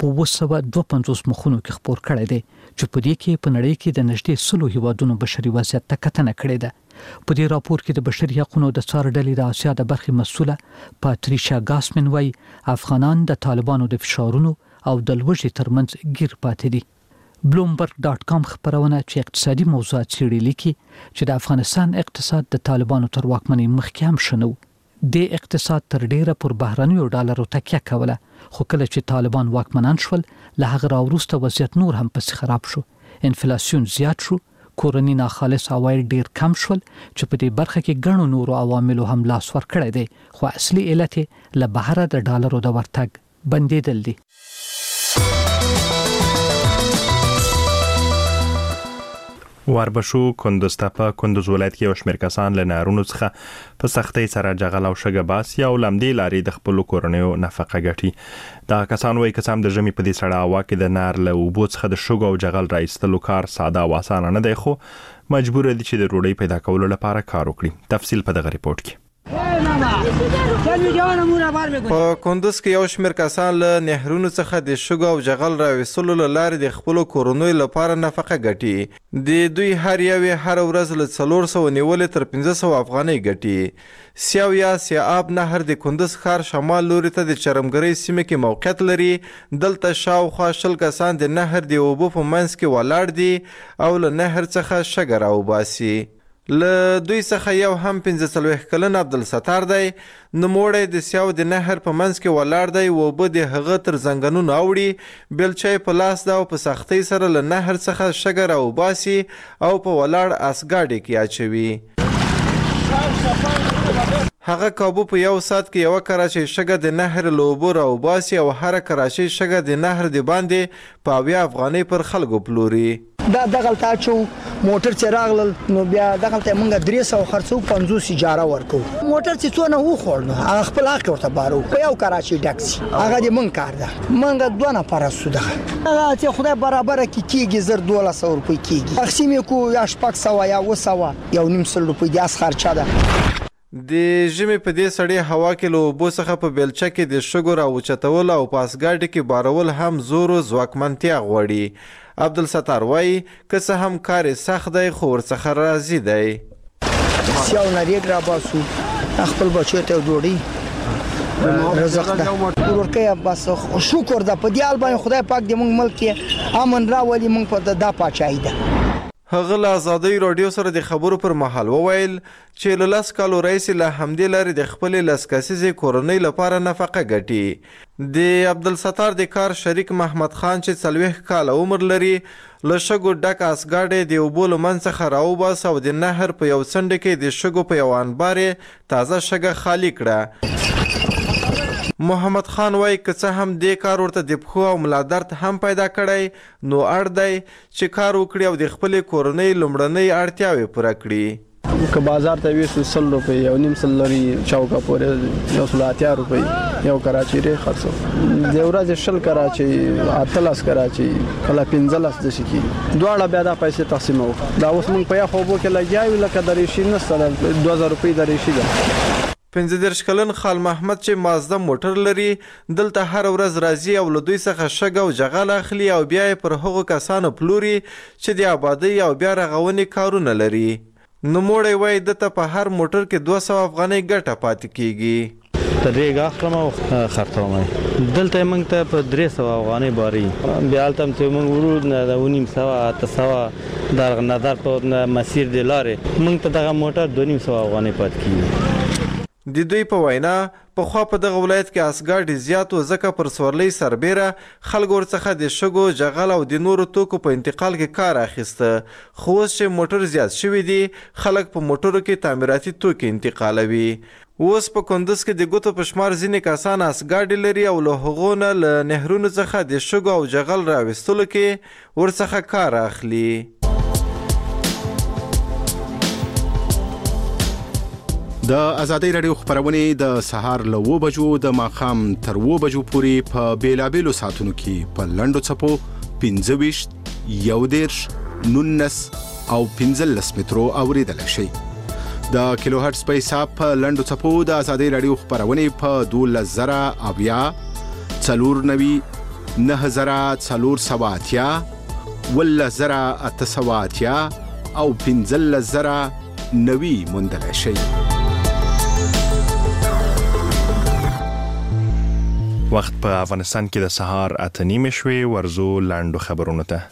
په 252 مخونو کې خبر کړی دی چې په دې کې په نړۍ کې د نږدې 100 هیوادونو بشري وضعیت ته کتنه کړې ده. په دې راپور کې د بشري حقوقو د څار ډلې د آسیا د برخې مسؤله پاتریشا ګاسمن وايي افغانان د طالبانو د فشارونو او د لوږې ترمنځ گیر پاتې دي. bloomberg.com خبرونه چې اقتصادي موضوعات څېړي لیکي چې د افغانستان اقتصاد د طالبانو تر واکمنۍ مخکې هم شنو. د اقتصاد تر ډیره پر بهرنیو ډالرو تکیه کوله، خو کله چې طالبان واکمنان شول له هغه راوروسته وضعیت نور هم پس خراب شو. انفلیسیون زیات شو، کورنی ناخالص عواید ډیر کم شول چې په دې برخه کې ګڼو نورو عواملو هم لاس ور کړی دی، خو اصلي علت له بهره د ډالرو د ورتګ بندیدل دي. واربشو کندوز ته کندوز ولایت کې شمیر کسان له نارونو څخه په سختۍ سره جغل او شګه باسي او لمدې لاري د خپل کورنیو نفقه ګټي. دا کسان وایي کسان د ژمي په دې سړه هوا کې د نار له اوبو څخه د شګو او جغل راایستلو کار ساده او اسانه نه دی، خو مجبور دي چې د روړۍ پیدا کولو لپاره کار وکړي. تفصیل په دغه ریپورت کې. په کندوز کې یو شمیر کسان له نهرونو څخه د شګو او جغل راوېستلو لپاره د خپل کورنیو لپاره نفقه ګټي. د دوی هر یو هر ورځ له 400 نیولې تر 500 افغانۍ ګټي. سیاو یا سیاب نهر د کندوز ښار شمال لوري ته د چرمګرۍ سیمه کې موقعیت لري. دلته شاوخوا 20 کسان د نهر د اوبو په منځ کې ولاړ دي او له نهر څخه شګه راوباسي. له دوی څخه یو هم 45 کلن عبدالستار دی. نوموړی د سیاو د نهر په منځ کې ولاړ دی او اوبه د هغه تر زنګنونو اوړي، بیلچه په لاس ده او په سختۍ سره له نهر څخه شګه راوباسي او په ولاړ اسګاډي کې اچوي. هغه کابو په یو ساعت کې یو کراچۍ شګه د نهر له اوبو راوباسي او هر کراچۍ شګه د نهر د باندې په 80 افغانۍ پر خلکو پلوري. دا دغلته چو موټر چې راغلل نو بیا دغلته مونږ 300 خرڅو 50 اجاره ورکو. موټر چې څونه وخور نو هغه خپل حق ورته بارو په یو کراچۍ ټاکسي هغه د مونږ کار ده. مونږ 2 نفر سوده هغه چې خدای برابر کیږي 1200 روپۍ کیږي. تقسیم کو یا 600 یا 200 یو نیم سل روپۍ د اس خرچه ده. د ژمي په دې سړې هوا کې له اوبو څخه په بیلچه کې د شګو راوچتول او په اسګاډي کې بارول هم زور او ځواکمنتیا غواړي. عبدالستار وایي که څه هم کار سخت دی خو ورڅخه راضي دی. سیاو نریګ را باسو خپل بچو ته ډوډۍ رزق ده ورکه بس شکر ده په دې البان خدای پاک دې مونږ ملک امن راولي مونږ په دا پاچای ده. هغه له آزادۍ راډیو سره د خبرو پر مهال وویل چې له 10 کالو راهیسې له همدې لارې د خپلې 10 کسیزې کورنۍ لپاره نفقه ګټي. د عبدالستار د کار شریک محمد خان چې 40 کاله عمر لري له شګو ډک اسګاډي د اوبو له منځ څخه راوباس او د نهر په یو څنډه کې د شګو په یو انبار تازه شګه خالی کړه. محمد خان وای که څه هم د کار ورته د پخو او ملا درد هم پیدا کړی نو اړ دی چې کار وکړي او د خپل کورنۍ لومړنۍ اړتیاوې پوره کړي. که بازار ته وېسو 100 روپۍ یو نیم سل لري چوکا پورې 180 روپۍ یو کراچۍ ری خرڅو د ورځې 20 کراچۍ 18 کراچۍ کله 15 د شي کی دواړه بیا د پیسې تقسیمو. دا اوس موږ په یو خوبو کې لګیاو لکه درې شي نه 2000 روپۍ درې شي ده. 15 کلن خال محمد چې مازده موټر لري دلته هر ورځ راځي او له دوی څخه شګه او جغل اخلي او بیا پر هغو کسانو پلوري چې د آبادۍ او بیا رغونې کارونه لري. نوموړی وایي دته په هر موټر کې 200 افغانۍ ګټه پاتې کیږي. ریګ اخلم او خرڅوم دلته موږ ته په 300 افغانۍ باري بیا تم ته موږ ورو د ونیم سوا 800 در نظر په مسیر د لارې موږ ته دغه موټر 200 افغانۍ پاتې کیږي. د دوی په وینا په خوا په دغه ولایت کې اسګاډي زیات و ځکه پر سورلۍ سربیره خلکو ورڅخه د شګو جغل او د نورو توکو په انتقال کې کار اخیسته. خو اوس چې موټر زیات شوي دي خلک په موټرو کې تعمیراتي توکي انتقالوي. اوس په کندوز کې د ګوتو په شمار ځینې کسان اسګاډي لري او له هغو نه له نهرونو څخه د شګو او جغل راویستلو کې ورڅخه کار اخلي. د آزادۍ راډیو خبرونه د سهار له 9 بجو د ماښام تر 9 بجو پورې په بیلابېلو ساعتونو کې په لنډو څپو 25 11 19 او 15 مترو اوریدل شي. د کیلو هرتز په حساب په لنډو څپو د آزادۍ راډیو خبرونه په 12000 اویا 490 9480 10880 او 15090 موندلی شئ. وخت په افغانستان کې د سهار 8:30 شوي. ورزو لاندو خبرونه ته.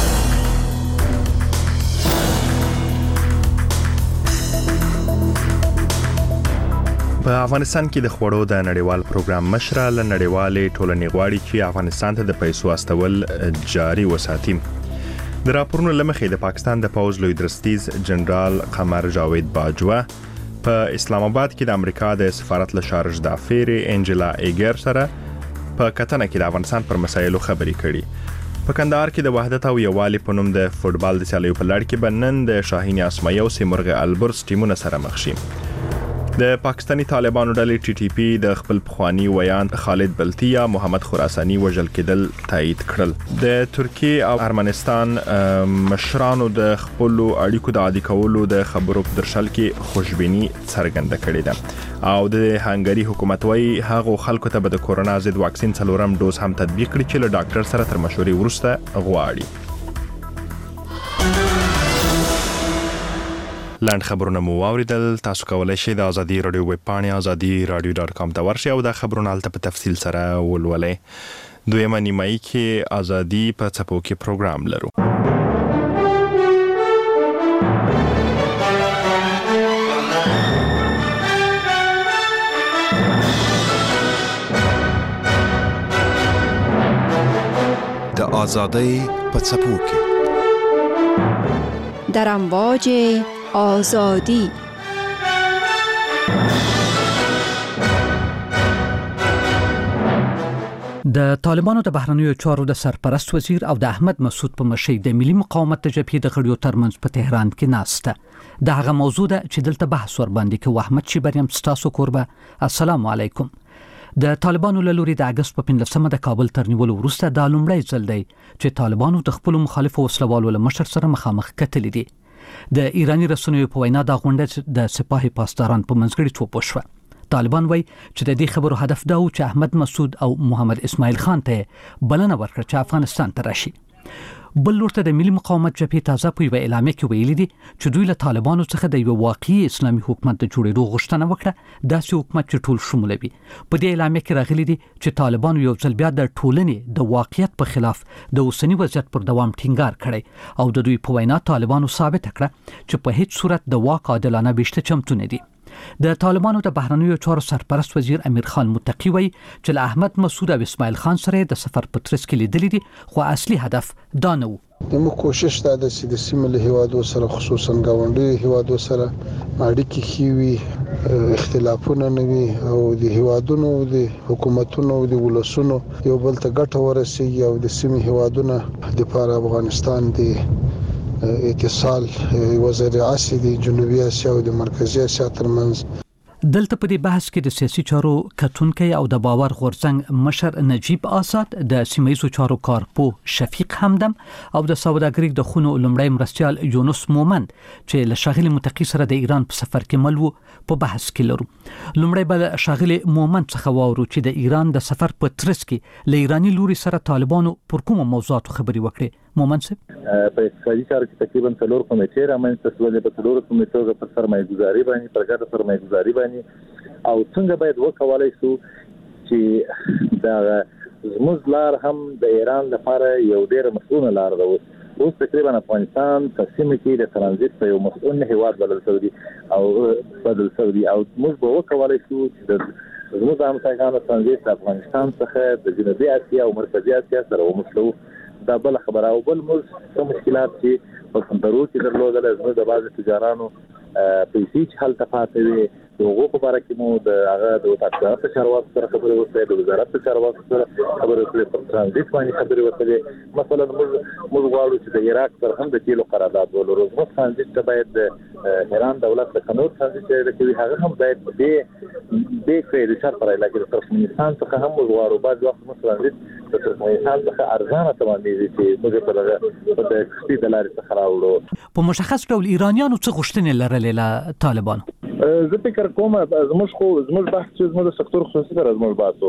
په افغانستان کې د خوړو د نړیوال پروګرام مشره له نړیوالې ټولنې غواړي چې افغانستان ته د پیسو استول جاري وساتي. د راپورونو لمخې د پاکستان د پوز لوی درستیز جنرال قمر جاوید باجوه په اسلام آباد کې د امریکا د سفارت له شارج د افیری انجلا ایګر سره په کتنه کې د افغانستان پر مسایلو خبرې کړي. په کندهار کې د وحدت او یووالي په نوم د فوټبال د سیالیو په لړ کې بنن د شاهین اسماعیل او سیمرغ البرز ټیمونه سره مخ شي. د پاکستانی طالبانو ډلې ټي ټي پی د خپل پخوانی ویان خالد بلتیا محمد خراسانی وژل کېدل تایید کړل. د ترکیه او ارمنستان مشرانو د خپل اړیکو د عادي کولو د خبرو په درشل کې خوشبینی څرګنده کړې ده او د هنګری حکومت وايي هغه خلکو ته به د کورونا ضد واکسین څلورم ډوز هم تطبیق کړي چې له ډاکټر سره تر مشورې وروسته غواړي. لاند خبرونه مو واوریدل. تاسو کولای شئ د ازادي رادیو ویب پاڼې azadi.radio.com ته ورشئ او دا خبرونه هلته په تفصیل سره ولولئ. دویمه نیمایي کې ازادي په څپو کې پروګرام لرو. د ازادۍ په څپو کې در امواج آزادی. د طالبانو د بهرنیو چارو د سرپرست وزیر او د احمد مسعود په مشرۍ د ملي مقاومت د جبهې د غړیو ترمنځ په تهران کې ناسته. دا هغه موضوع ده چې دلته بحث ور باندې کوي. احمد شیبریم ستاسو کوربه. السلام علیکم. د طالبانو له لوري د اگست په 15مه د کابل تر نیولو وروسته د لومړی ځل دی چې طالبانو د خپل مخالفو وسلوالو له مشر سره مخامخ کتلې دي. د ایرانی رسنیو په وینا دا غونډه د سپاهي پاسداران په منځګړي توپ وشوه. طالبان وایي چې د دې خبرو هدف دا و چې احمد مسعود او محمد اسماعیل خان ته بلنه ورکړي چې افغانستان ته راشي. بل لورته د ملي مقاومت جبهې تازه په یوه اعلامیه کې ویلي دي چې دوی له طالبانو څخه د یو واقعي اسلامي حکومت د جوړېدو غوښتنه وکړه، داسې حکومت چې ټول شمولوي. په دې اعلامیه کې راغلي دي چې طالبانو یو ځل بیا د ټولنې د واقعیت په خلاف د اوسنی وضعیت پر دوام ټینګار کړی او د دوی په وینا طالبانو ثابت کړه چې په هیڅ صورت د واک عادلانه ویشته چمتو نه دي. د طالبانو د بهرنیو چارو سرپرست وزیر امیر خان متقی وایي چې له احمد مسعود او اسماعیل خان سره د سفر په ترڅ کې لیدلې دي، خو اصلي هدف دا نه و. موږ کوشش دا د سیمه له هیوادو سره خصوصا گاونډي هیوادو سره اړیکې ښې اختلافونه نه وي او د هیوادونو د حکومتونو او د ولسونو یو بل ته ګټه ورسیږي او د سیمه هیوادونو د لپاره افغانستان د اتصال وزیر اسیا د جنوبي اسیا او د مرکزی اسیا ترمنځ. دلته په دې بحث کې د سیاسي چارو کتونکي او د باور غورځنګ مشر نجیب آزاد، د سیمایي چارو کارپو شفیق همدم او د سوداګریز د خونو لومړی مرستیال یونس مومند چې له شاغلي متقی سره د ایران په سفر کې مل وو په بحث کې لرو. لومړی بل شاغلي مومند څخه واورو چې د ایران د سفر په ترڅ کې له ایرانی لوري سره طالبانو پر کومه موضوعاتو خبري وکړي. مومند صاحب په اقتصادي چارو کې تقریبا 4 کمیټې رامنځته شولې، په 4 کمیټو په سرمایه‌ګذاري باندې پر ګټه سرمایه‌ګذاري باندې او څنګه باید وکولای شو چې دا زموږ لار هم د ایران لپاره یو ډېر مسؤل لار ده. اوس تقریبا افغانستان په سیمه کې د ترانزیت په یو مسؤل هیواد بدل شوی او موږ به وکولای شو چې زموږ همسایګانو ترانزیت د افغانستان څخه د جنوبي اسیا او مرکزی اسیا سره ومسلو. دا بل خبره او بل موږ مشکلات چې په سندرو کې درلودل زموږ د بعض تجارانو پیسې چې حل تفاته وي دغه په اړه کې مو د هغه د وزارت چارواکو سره خبرې وکړې، د وزارت چارواکو سره خبرې وکړې، په ترانزیت باندې خبرې وکړې. مثلا موږ غواړو چې د عراق سره هم د تیلو قرارداد ولرو. زموږ ترانزیت ته باید د ایران دولت د قانون ترانزیت کوي، هغه هم باید د کړي د شرط پر علاقې د ترکمنستان څخه هم غواړو. بعض وخت موږ ترانزیت د ترکمنستان څخه ارزانه تمامېږي چې موږ په کشتۍ د لارې څخه راوړو. په مشخص ډول ایرانیانو څه غوښتنې لرلې له طالبانو؟ زه فکر کوم زموږ بحث چې زموږ د سکتور خصوصي سره زموږ بحث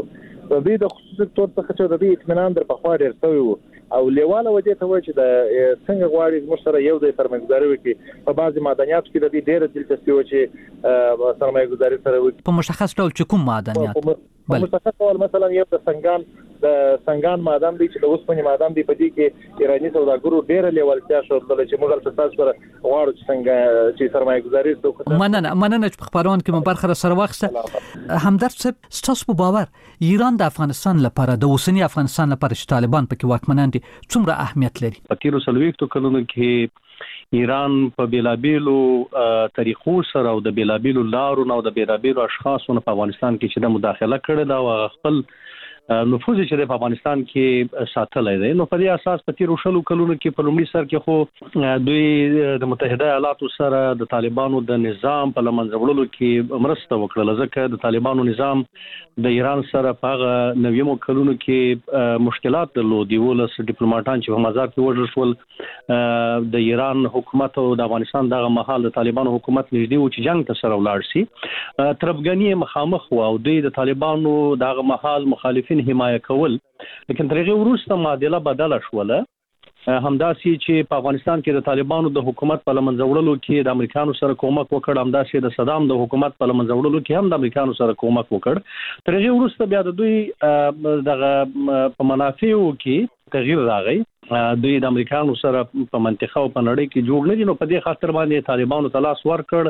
د دې د خصوصي تور څخه چې د دې اطمینان در په خوا ډیر شوی وو او لیواله وجه ته وایي چې د څنګه غواړي موږ سره یو ځای سرمایه‌ګذاري وکړي په بعضي معدنیاتو کې د دې ډېر دلچسپي و چې سرمایه‌ګذاري سره وکړي په مشخص ډول چې کوم معدنیات په مشخص ډول مثلا یو د سنگان معدن دی چې د اوسپنې معدن دی په دې کې ایراني سوداګرو ډېر لیوالتیا شوه چې موږ تل تاسو سره غواړو چې څنګه چې سرمایه‌ګذاري وکړو. مننه چې په خبرونه کې مو برخه سره واخیسته. همدرد صاحب ستاسو په باور ایران د افغانستان لپاره د اوسنی افغانستان لپاره چې طالبان پکې واکمنان دي څومره اهمیت لري؟ په تیرو 40 کلونو کې ایران په بیلابیلو طریقو سره او د بیلابیلو لارو او د بیلابیلو اشخاصونو په افغانستان کې چې د مداخله کړې دا او خپل نفوذ چې په افغانستان کې ساتلای دی. نو په دې اساس په تیرو 40 کلونو کې په لومړي سر کې خو دوی د متحده ایالاتو سره د طالبانو د نظام په لمنځه وړلو کې مرسته وکړه ځکه د طالبانو نظام د ایران سره په هغه 90 کلونو کې مشکلات درلودي. ولس ډیپلوماټان چې په مزار کې وژل شول د ایران حکومت او د افغانستان دغه مهال د طالبانو حکومت نږدې و چې جنگ ته سره ولاړ شي. طرفګنی مخامخ و او دوی د طالبانو دغه مهال مخالفین حمایه کول لیکن ترغه وروسته معادله بدله شوله همداسي چې په افغانستان کې د طالبانو د حکومت په لمنځه وړلو کې د امریکانو سره کومک وکړ همداسي د صدام د حکومت په لمنځه وړلو کې هم د امریکانو سره کومک وکړ. ترغه وروسته بیا د دوی دغه په منافعو کې تغییر راغی. دوی د امریکانو سره په منطقه او په نړۍ کې جوړ نه دي. نو په دې خاطر باندې طالبانو تلاش ورکړ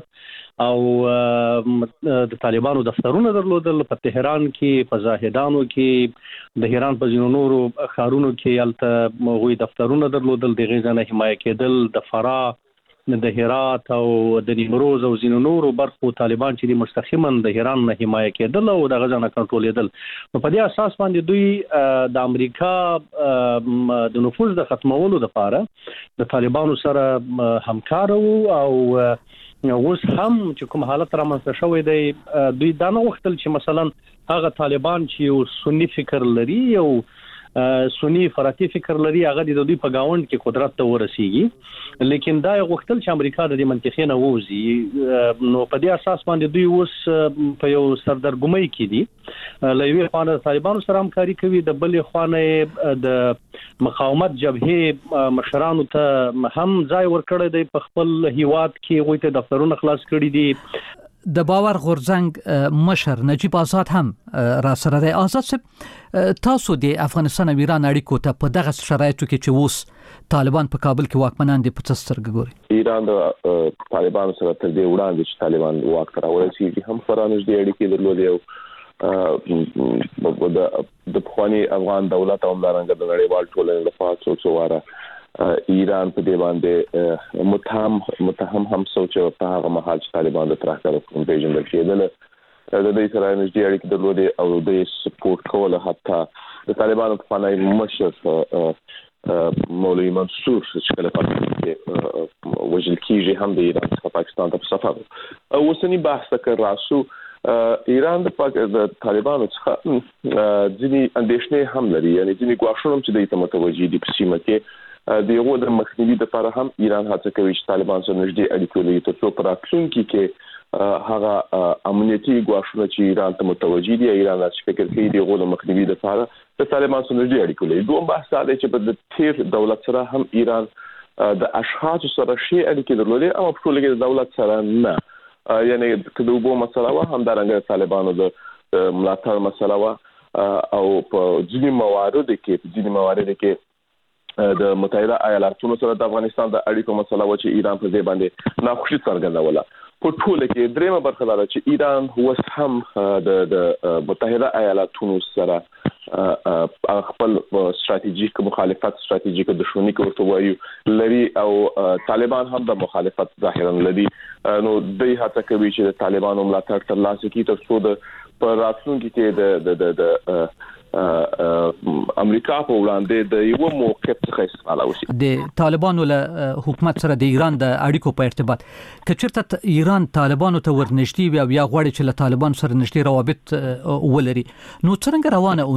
او د طالبانو دفترونه درلودل په تهران کې په زاهدانو کې د ایران په ځینو نورو ښارونو کې الته غوي دفترونه درلودل د غیزانه حمایه کېدل د فراه د هرات او د نیمروز او ځینو نورو برخو طالبان چې مستقیما د ایران نه حمایه کېدل او د غزا نه کنټرولېدل. نو په دې اساس باندې دوی د امریکا د نفوذ د ختمولو لپاره د طالبانو سره همکار او اوس هم چې کوم حالت رامنځته شوی دی دوی دا نه وختل چې مثلا هغه طالبان چې سنی فکر لري او سنی فراتی فکر لري هغه د دوی په گاوند کې قدرت ته ورسیږي لیکن دا غوښتل چې امریکا د منطقې نه ووزي. نو په دې اساس باندې دوی اوس په یو سردرګمۍ کې دي. لوی خانه طالبانو سره همکاري کوي د بلې خانه د مقاومت جبهه مشرانو ته هم ځای ورکړی دی په خپل هیواد کې غوښته دفترونه خلاص کړي دي. د باور غورځنګ مشر نجیب آزاد هم را سره دی. آزاد صاحب تاسو د افغانستان او ایران اړیکو ته په دغه شرایطو کې چې اوس طالبان په کابل کې واکمنان دي په سترګه ګوري؟ ایران د طالبانو سره تر دې وړاندې چې طالبان واک ته راورسېږي هم فرانسې اړیکې درلودې او د پخوانی افغان دولت او همدارنګه د نړیوال ټولنې لخوا څو واره ایران په دې باندې متهم هم سوچ په هغه مهال چې طالبان د ترهګر حکومت پیژندل کېدل د دې سره نږدې اړیکې درلودې او د سپورټ کوله حتی د طالبانو په فنای مشر مولوی منصور چې کله په وجل کېږي هم د ایران څخه پاکستان ته په سفر اوسنی بحث تکر راسو ایران د طالبانو څخه ځینې اندېښنې هم لري یعنی ځینې ګواښونه چې د متوجي دي په سیمه کې د یو د مخنیوي لپاره هم ایران هڅه کوي چې طالبان سره نږدې اړیکې ولري ترڅو په راتلونکي کې هغه امنیتي ګواښونه چې ایران ته متوجي دي ایران چې فکر کوي د یو د مخنیوي لپاره د طالبان سره نږدې اړیکې ولري. دوم بحث دا دی چې په د تیر دولت سره هم ایران د اشخاص سره شی اړیکې درلودې او په ټول کې د دولت سره نه یعنی د وبو مسله وا هم درنګ طالبانو د ملاتړ مسله وا او په ځینې موارد کې د متحده ایالاتونو سره د افغانستان د اړیکو مسله و چې ایران په دې باندې ناخوشي څرګندوله. په ټول کې درېمه برخه دا چې ایران اوس هم د متحده ایالاتونو سره خپل ستراتیژیک مخالفت ستراتیژیک دښمنی کوي وایي لري او طالبان هم د مخالفت ظاهرا لري. نو دوی هڅه کوي چې د طالبانو ملاتړ ترلاسه کړي ترڅو د په راتلونکي کې د امریکا په وړاندې د یو موقف څخه استفاده وشي. د طالبانو له حکومت سره د ایران د اړیکو په ارتباط کچرته ایران طالبانو ته ورنږدې وي او یا غواړي چې له طالبان سره نږدې روابط ولري نو څنګه روانه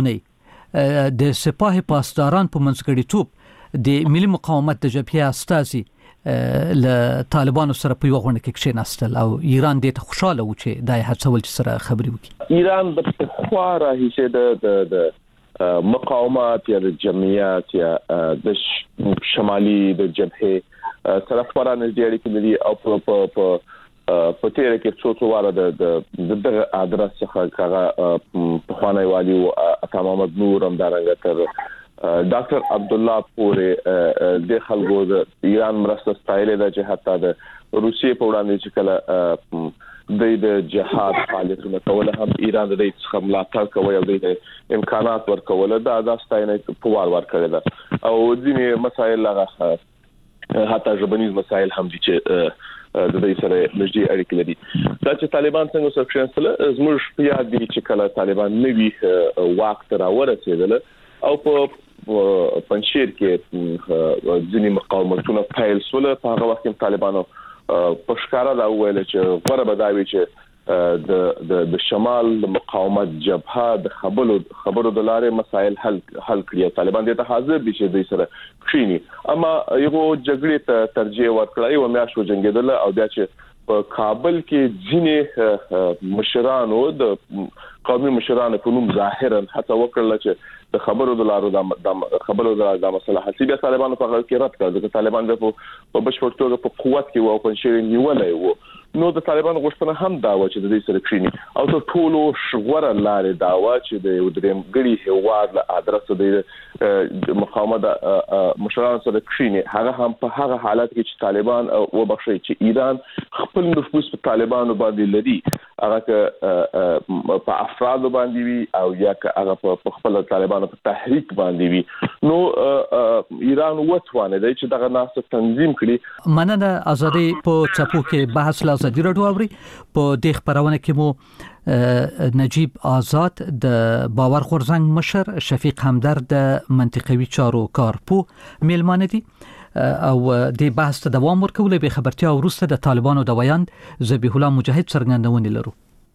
اونۍ د سپاه پاسداران په منځګړیتوب د ملي مقاومت د جبهه استازي له طالبانو سره په یو غونډه کې کښیناستل او ایران دې ته خوشاله و چې دای هڅول چې سره خبرې وکړي. ایران د خواره هیڅ د مقاومت یا د جمعیت یا د شمالي د جبهه سره خورا نږدې اړیکې لري او په تیر کې څو واره د ادرس څخه کاغه په خواني والي او عطا محمد نور هم دارنګ تر ډاکټر عبد الله پورې د خلکو د ایران مرسته ستایل د جهاد د روسیې په وړاندې چې کله د جهاد فعالیتونه کول هم ایران د دې څخه ملاتړ کوي او د امکانات ورکول دا ستاینه په وار کړی دا او ځینې مسایل هغه حتی ژبنیز مسایل هم دي چې د دې سره نږدې اړیکې لري. دا چې طالبان څنګه سره شامل زموږ په یاد دي چې کله طالبان نوي واک تر ورسېدل او په پنځیر کې ځینې مقاومتونه پیل شول. په هغه وخت کې طالبانو په ښکارا دا ویل چې غوړه بداوي چې د شمال د مقاومت جبهه د خبرو د لارې مسایل حل کړي. طالبان دې ته حاضر دي چې دوی سره کښینی اما یو جګړې ته ترجیح ورکړی و میاشو جنگیدل او بیا چې په کابل کې ځینې مشرانو د قومي مشرانو په نوم ظاهرا حتی وکړل چې د خبرو د لارو د خبرو د مسله حسابي طالبانو په هغه کې رد کړ. د طالبان د په بشپړ توګه په قوت کې وو په شری نیولای وو. نو د طالبان غوښتنه هم دا و چې د دې سره کښینی او ته ټولو شغوره لارې دا و چې د یو دریم ګړي هواد له ادرس د مقاومت مشرانو سره کښینی. هغه هم په هغه حالت کې چې طالبان و بخښي چې ایران خپل نفوذ په طالبانو باندې لري هغه په افراد باندې وي او یا هغه په خپل طالبانو په تحریک باندې وي. نو ایران وټوانه دی چې دغه ناس تنظیم کړي. مننه ازادي په چپو کې بحث ازادي راډیو اوري په دې خبرونه کې مو نجیب آزاد د باور غورځنګ مشر شفیق همدرد د منطقوي چارو کارپو میلمانه دي او د بحث ته دوام ورکول به خبرتیا وروسته د طالبانو د ویاند ذبیح الله مجاهد څرګندونه لرو.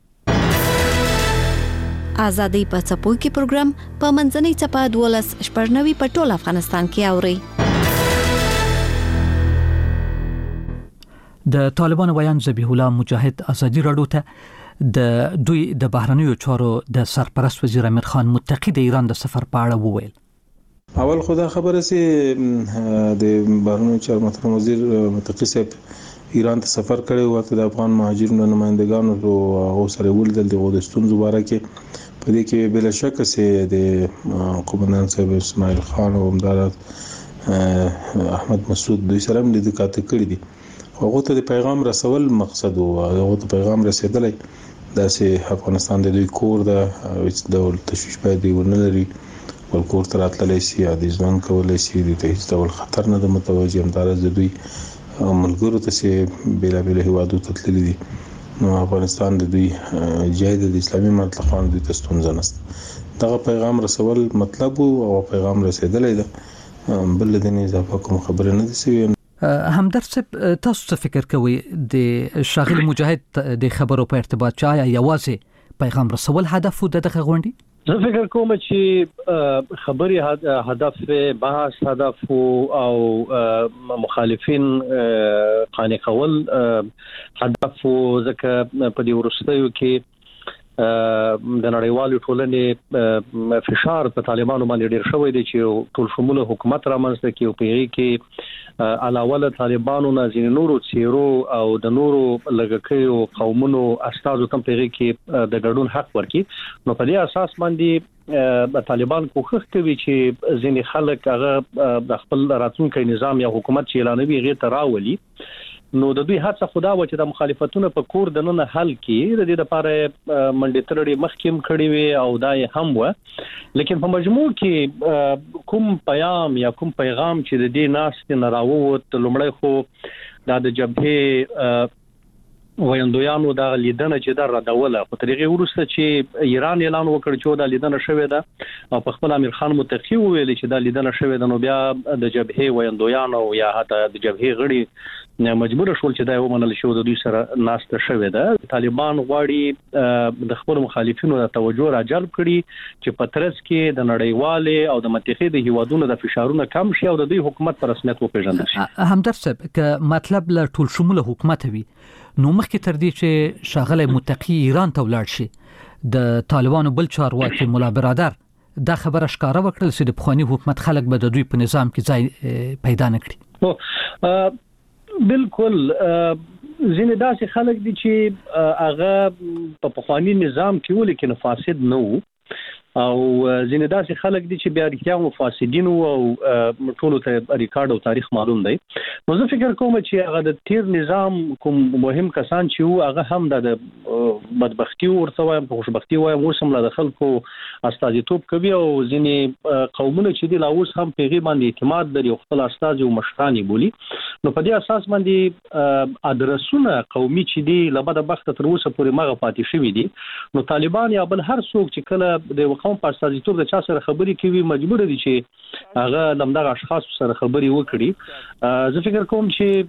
ازادي په چپو کې پروګرام په منځنۍ چپه 12 شپږنوي په ټول افغانستان کې اوري. د طالبانو ویاند ذبیح الله مجاهد ازادي راډیو ته د دوی د بهرنیو چارو د سرپرست وزیر امیر خان متقی د ایران د سفر په اړه وویل. اول خدا خبره سي د بهرنیو چارو محترم وزیر متقی صاحب ایران ته سفر کړی او د افغان مهاجرینو نمائندګانو او سره ولدل د غوډستون زبره کې په دې کې بلا شک سي د قومندان صاحب اسماعیل خان او همدارد احمد مسعود دوی سره هم د کاته کړی دي. هغه ته د پیغام رسول مقصد او هغه ته پیغام رسیدلی دا چې افغانستان د دوی کور د ډول تشویش باید ونه لري ول کور تر اتللی سي د ځوان کولای سي د هیڅ ډول خطر نه د متوجه همدارز د دوی ملګرو ته چې بیلا بیل هوادو تتللی دي. نو افغانستان د دوی جای د اسلامي مطلقان د تستونځ نست دغه پیغام رسول مطلب او پیغام رسیدلی ده بل د نه اضافه کوم خبره نه دي سوي. همدرد صاحب تاسو څه فکر کوئ د شاغل مجاهد د خبرو په ارتباط چا یوازې پیغام رسول هدف و دغه غونډې؟ زه فکر کوم چې خبري هدف بحث هدف او مخالفین قانع کول هدف ځکه په دې ورستیو کې د نړیوالو ټولنې فشار په طالبانو باندې ډیر شوی دی چې ټول شموله حکومت رامنځته کوي او په کې علاوه طالبانو نه ځین نورو چیرو او د نورو لګکیو قومونو استادو تم په کې د ګډون حق ورکي. نو په دې اساس باندې طالبان کوښښ کوي چې ځین خلک هغه د خپل راتلونکي نظام یا حکومت چې اعلانوي غیر تراولي. نو د دوی هڅه خدا و چې د مخالفتونو په کور د نن حل کې د دې لپاره منډې ترړې مخکیم کړي وي او دای هم و. لیکن په مجموع کې کوم پیغام یا کوم پیغام چې د دې ناس نه راووت لومړی خو د جبهه ویندویانو د لیدنه چې در ردوله په طریقې ورسته چې ایران اعلان وکړ چې د لیدنه شوې ده او په خپل امیر خان متقی ویل چې د لیدنه شوې ده. نو بیا د جبهه ویندویانو یا حتی د جبهه غړي مجبور شول چې دا ومنل شو د دوی سره ناسته شوې ده. طالبان غواړي د خپل مخالفینو د توجه را جلب کړي چې په ترڅ کې د نړیوال او د متحده هیوادونو د فشارونو کم شي او د دوی حکومت پر رسمیت وپیژندل شي. همدرد صاحب که مطلب له ټول شموله حکومت وي نو مخکې تر دې چې شاغله متقی ایران ته ولاړ شي د طالبانو بل چارواکي مولا برادر دا خبره ښکاره وکړل چې د پخوانی حکومت خلک به د دوی په نظام کې ځای پیدا نکړي. بالکل ځینې داسې خلک دي چې هغه په پخوانی نظام کې ولیکن فاسد نه وو او ځینې داسې خلک دي چې بیا رښتیا مفاسدین او ټولو ته ریکارډ او تاریخ معلوم دی. نو زه فکر کوم چې هغه د تیر نظام کوم مهم کسان چې وو هغه هم د بدبختی ورته وایم په خوشبختی وایم اوس هم له خلکو استازیتوب کوي او ځینې قومونه چې دي لا اوس هم په غي باندې اعتماد لري او خپل استاد او مشران بولي. نو په دې اساس باندې ادرسونه قومي چې دي لبد بخت تر اوسه پورې مغه پاتې شوی دي. نو طالبان یا بل هر څوک چې کله د قوم په استازیتوب د چا سره خبرې کوي مجبور دي چې هغه لمدغه اشخاص سره خبرې وکړي. زه فکر کوم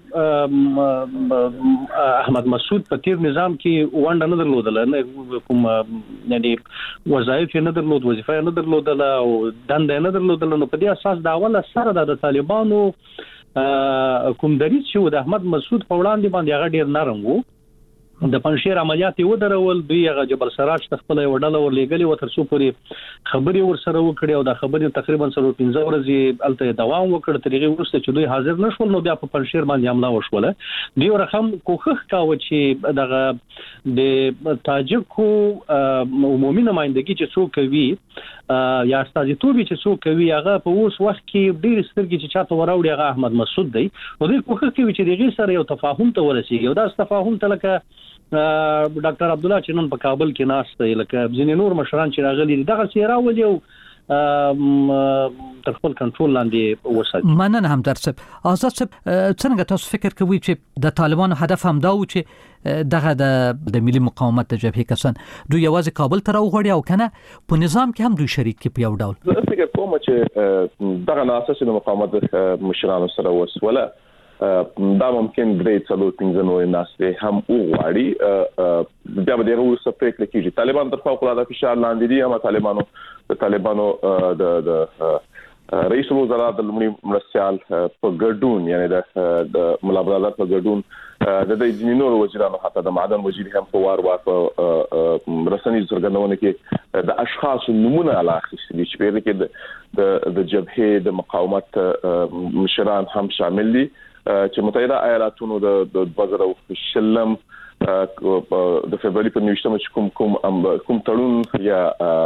چې احمد مسعود په تیر نظام کې ونډه نه درلودله کوم یعنی وظایف نه درلود وظیفه نه درلودله او دنده نه درلودله. نو په دې اساس دا اول سره د طالبانو کوم دریځ چې د احمد مسعود په وړاندې باندې هغه ډیر نرم وو. د پنځیر عملیات و درول دوی هغه جبل سراج خپل وډاله ورلېګلې و تر څو پورې خبري ور سره وکړي او د خبري تقریبا 15 ورځې الته دوام وکړ. ترغه ورسته چې دوی حاضر نشول نو بیا په پنځیر باندې حمله وشوله. دوی رقم کوخخ کاوه چې دغه د تاجکو عمومي نمائندګي چې څوک کوي یا استازیتوب چې څوک کوي هغه په اوس وخت کې ډیر سترګې چې چاته وراوړي هغه احمد مسعود دی. نو دوی کوخخ کوي چې دغه سره یو تفاهم ته ورسیږي او دا تفاهم ته لکه ډاکټر عبد الله چې نن په کابل کې ناشته لکه ځینې نور مشران چې راغلي دغه سیرا ولې او تر خپل کنټرول لاندې وساتي. مننه همدرد صاحب. آزاد صاحب څنګه تاسو فکر کوئ چې د طالبانو هدف هم دا و چې دغه د ملي مقاومت د جبهې کسان دوی یوازې کابل ته راوغړي او کنه په نظام کې هم دوی شریک کې په یو ډول؟ زه فکر کوم چې دغه ناساس د مقاومت مشرانو سره وسوله دا ممکن درې څلور پنځه نورې ناسې هم وغواړي. بیا به دغه وروسته پرېکړه کېږي. طالبان تر فوق العاده فشار لاندې دي. هم طالبانو د رئیس الوزرا د لومړي مرستیال په ګډون یعنی د مولا برادر په ګډون د دې نور وزیرانو حتی د معدن وزیر هم په وار په رسنۍ څرګندونه کې د اشخاص نمونه علاقه چې په دې کې د جبهې د مقاومت مشران هم شامل دي چې متحده ایالاتونو د 2020 د فبراير په 19 کوم تړون یا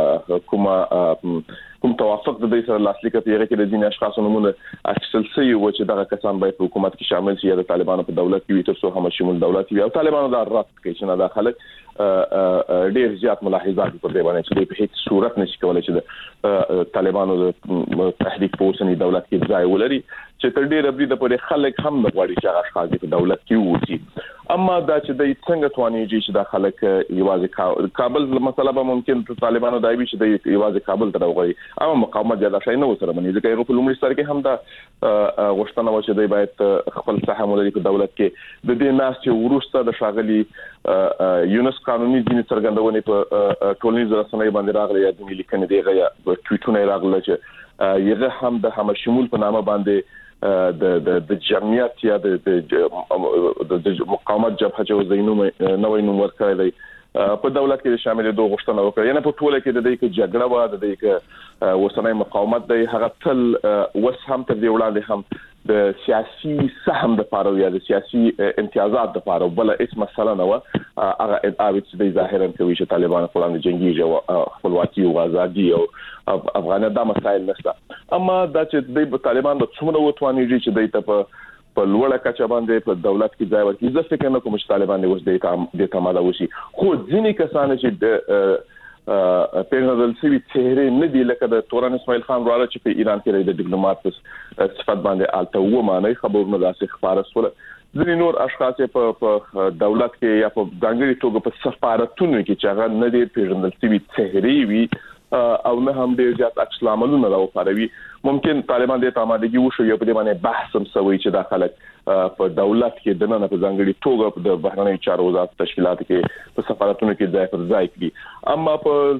کوم توافق د دې سره لاسلیک کړي چې د دین اشخاص نمونه اصل سي و چې دغه کسان باید په حکومت کې شامل شي یا د طالبانو په دولت کې وي تر څو هم شمول دولت وي او طالبانو دا رد کوي چې نه داخله ډېر زیات ملاحظات په دې باندې چې په هیڅ صورت نشي کولای چې د طالبانو د تحریک په اوسنی دولت کې ځای ولري چې تر ډېر برید په خلک هم د غواړي چې اشخاص په دولت کې ووسي. اما دا چې د څنګه توانیږي چې د خلک یوازې کابل مسله به ممکن طالبانو دایوي چې د یوازې کابل ته راوړي اما مقاومت زیاده شي نه وسره مني ځکه یو په لومړي سر کې هم دا غوښتنه و چې دوی باید خپل سهم ولري په دولت کې. د دې ناس چې ورسته د شاغلي یونس قانوني دین څرګندونې په ټولنیز رسنۍ باندې راغلي یا د ملي کنه دیغه یا ټویټونه راغله چې یغه هم د هم شمول په نامه باندې د جمعیت یا د مقاومت جبهه چې زینوم نوې نوم ورکړی دی په دولت کې شامل دوه غوښتنه وکړه. یعنی په ټوله کې د دې کې جګړه و د دې کې وسنۍ مقاومت دی هغه تل وس هم تر دې وړاندې هم د سیاسي سهم د پاره یا د سیاسي امتیازات د پاره بل هیڅ مسله نه و. هغه ادعا چې د ظاهرا کوي چې طالبان په وړاندې جنگي او خپلواکي او ازادي او افغانستان د مسایل نشته. اما دا چې د طالبان د څومره وټوانیږي چې د په لوړه کچه باندې په دولت کې ځای ورکړي زه فکر نه کوم چې طالبان اوس د تماده وشي. خو ځینې کسان چې د پیژندل شوی چهره نه دی لکه د توران اسماعیل خان وراله چې په ایران کې د ډیپلوماټ په صفت باندې الته و معنی خبرونه داسې خبره سره ځینې نور اشخاص په دولت کې یا په ځانګړي توګه په سفارتونو کې چې هغه نه دی پیژندل شوی چهره وي او نه هم ډیر زیات عکس العملونه راوپاروي ممکن طالبان د تامادګي وشو یو په دې باندې بحث هم سوي چې د خلک په دولت کې د نن په ځانګړي توګه د بهرنی چارو وزارت تشکیلات کې په سفارتونو کې ځای پر ځای کړي اما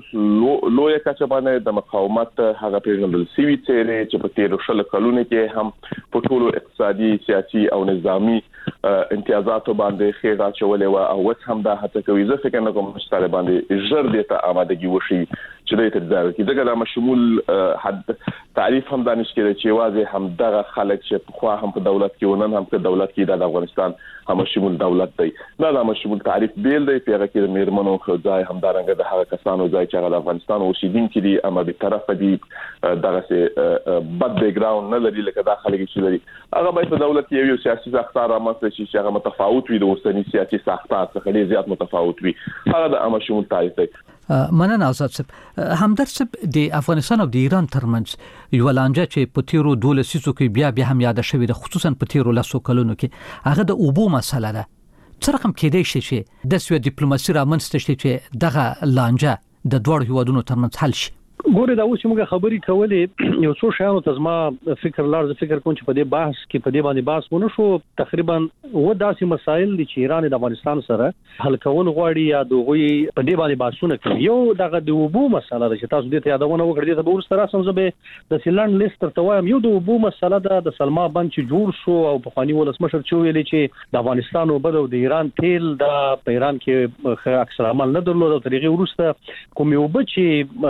په لوی کچه باندې د مقاومت هغه پیژندل سوي چې په 13 کلونو کې هم په ټولو اقتصادي سیاسي او نظامی امتیازاتو باندې خیره چولې و او وڅ هم دا هڅه کوي زه فکر نه کوم چې طالبان د ژر د ته آمادګي وشي چې د تدارک کې دغه مشمول حد تعریف هم دانش کړي چې واځي هم دغه خلک چې خو هم په دولت کې ونن هم په دولت کې د افغانستان هم شمول دولت دی دا مشمول تعریف بیل دی پیغه کې د میرمنو خدای هم دارنګ د هغه کسانو ځای چې د افغانستان اوسیدونکو دي اما به طرف دي دغه سه بد بیک گراوند نه لري لکه داخلي کې لري هغه به په دولت کې یو سیاسي ساختار رامنځته شي چې هغه متفاوت وي د اوسنی سیاسي ساختار څخه ډیر زیات متفاوت وي هغه د مشمول تعریف دی مننه آزاد صاحب همدرد صاحب د افغانستان او د ایران ترمنځ یو لانجه چې په تیرو 12 لسیزو کې بیا هم یاد شوې ده خصوصا په تیرو 10 کلونو کې هغه د اوبو مسله ده څه رقم کېدای شي چې د سوي ډیپلوماسي رامنځته شي چې دغه لانجه د دوه هیوادونو ترمنځ حل شي ګوره دا اوس موږ خبرې کولې یو څو شیانو ته زما فکر لارځ فکر کوم چې په دې بحث کې په دې باندې بحث ونه شو تقریبا و داسې مسایل دي چې ایران د افغانستان سره حل کول غواړي یا دوی په دې باندې بحثونه کوي یو دغه د اوبو مسله ده چې تاسو دې ته یادونه وکړئ ته به ورسره راسم زبې د سیلند لیست تر توام یو د اوبو مسله ده د سلما بند چې جوړ شو او په خواني ولسمشر چې ویلي چې د افغانستان او بل د ایران تیل د ایران کې اکثر عمل نه درلود او طریقې ورسته کوم یو بچي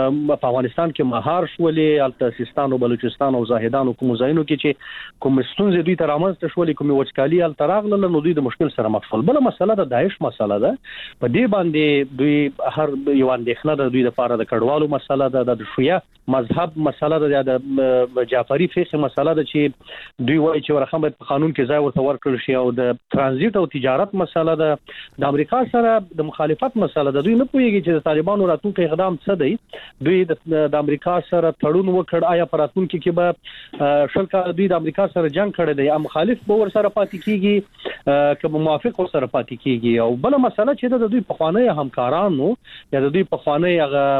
په افغانستان کې مهار شولې التسیستان او بلوچستان او زاهدان او کوم ځایونو کې چې کوم ستونزې دوی ته رامنځته شولې کوم وچکالي التراغله نو دوی د مشکل سره مخ شول بل مسله د داعش مسله ده په دې باندې دوی هر یو اندېښنه ده دوی لپاره د کډوالو مسله ده د شیعه مذهب مسله ده د جعفری فقه مسله ده چې دوی وایي چې ورخه په قانون کې ځای ورته ورکړل شي او د ترانزیت او تجارت مسله ده د امریکا سره د مخالفت مسله ده دوی نه پوهیږي چې د طالبانو راتلونکي اقدام څه دی دوی د امریکا سره تړون وکړ آیا پراتونکو کې به شل کال دوی د امریکا سره جنگ کړی دی ام مخالف به ور سره پاتې کیږي که موافق ور سره پاتې کیږي او بل مسله چې د دوی په خوانی همکارانو یا د دوی په خوانی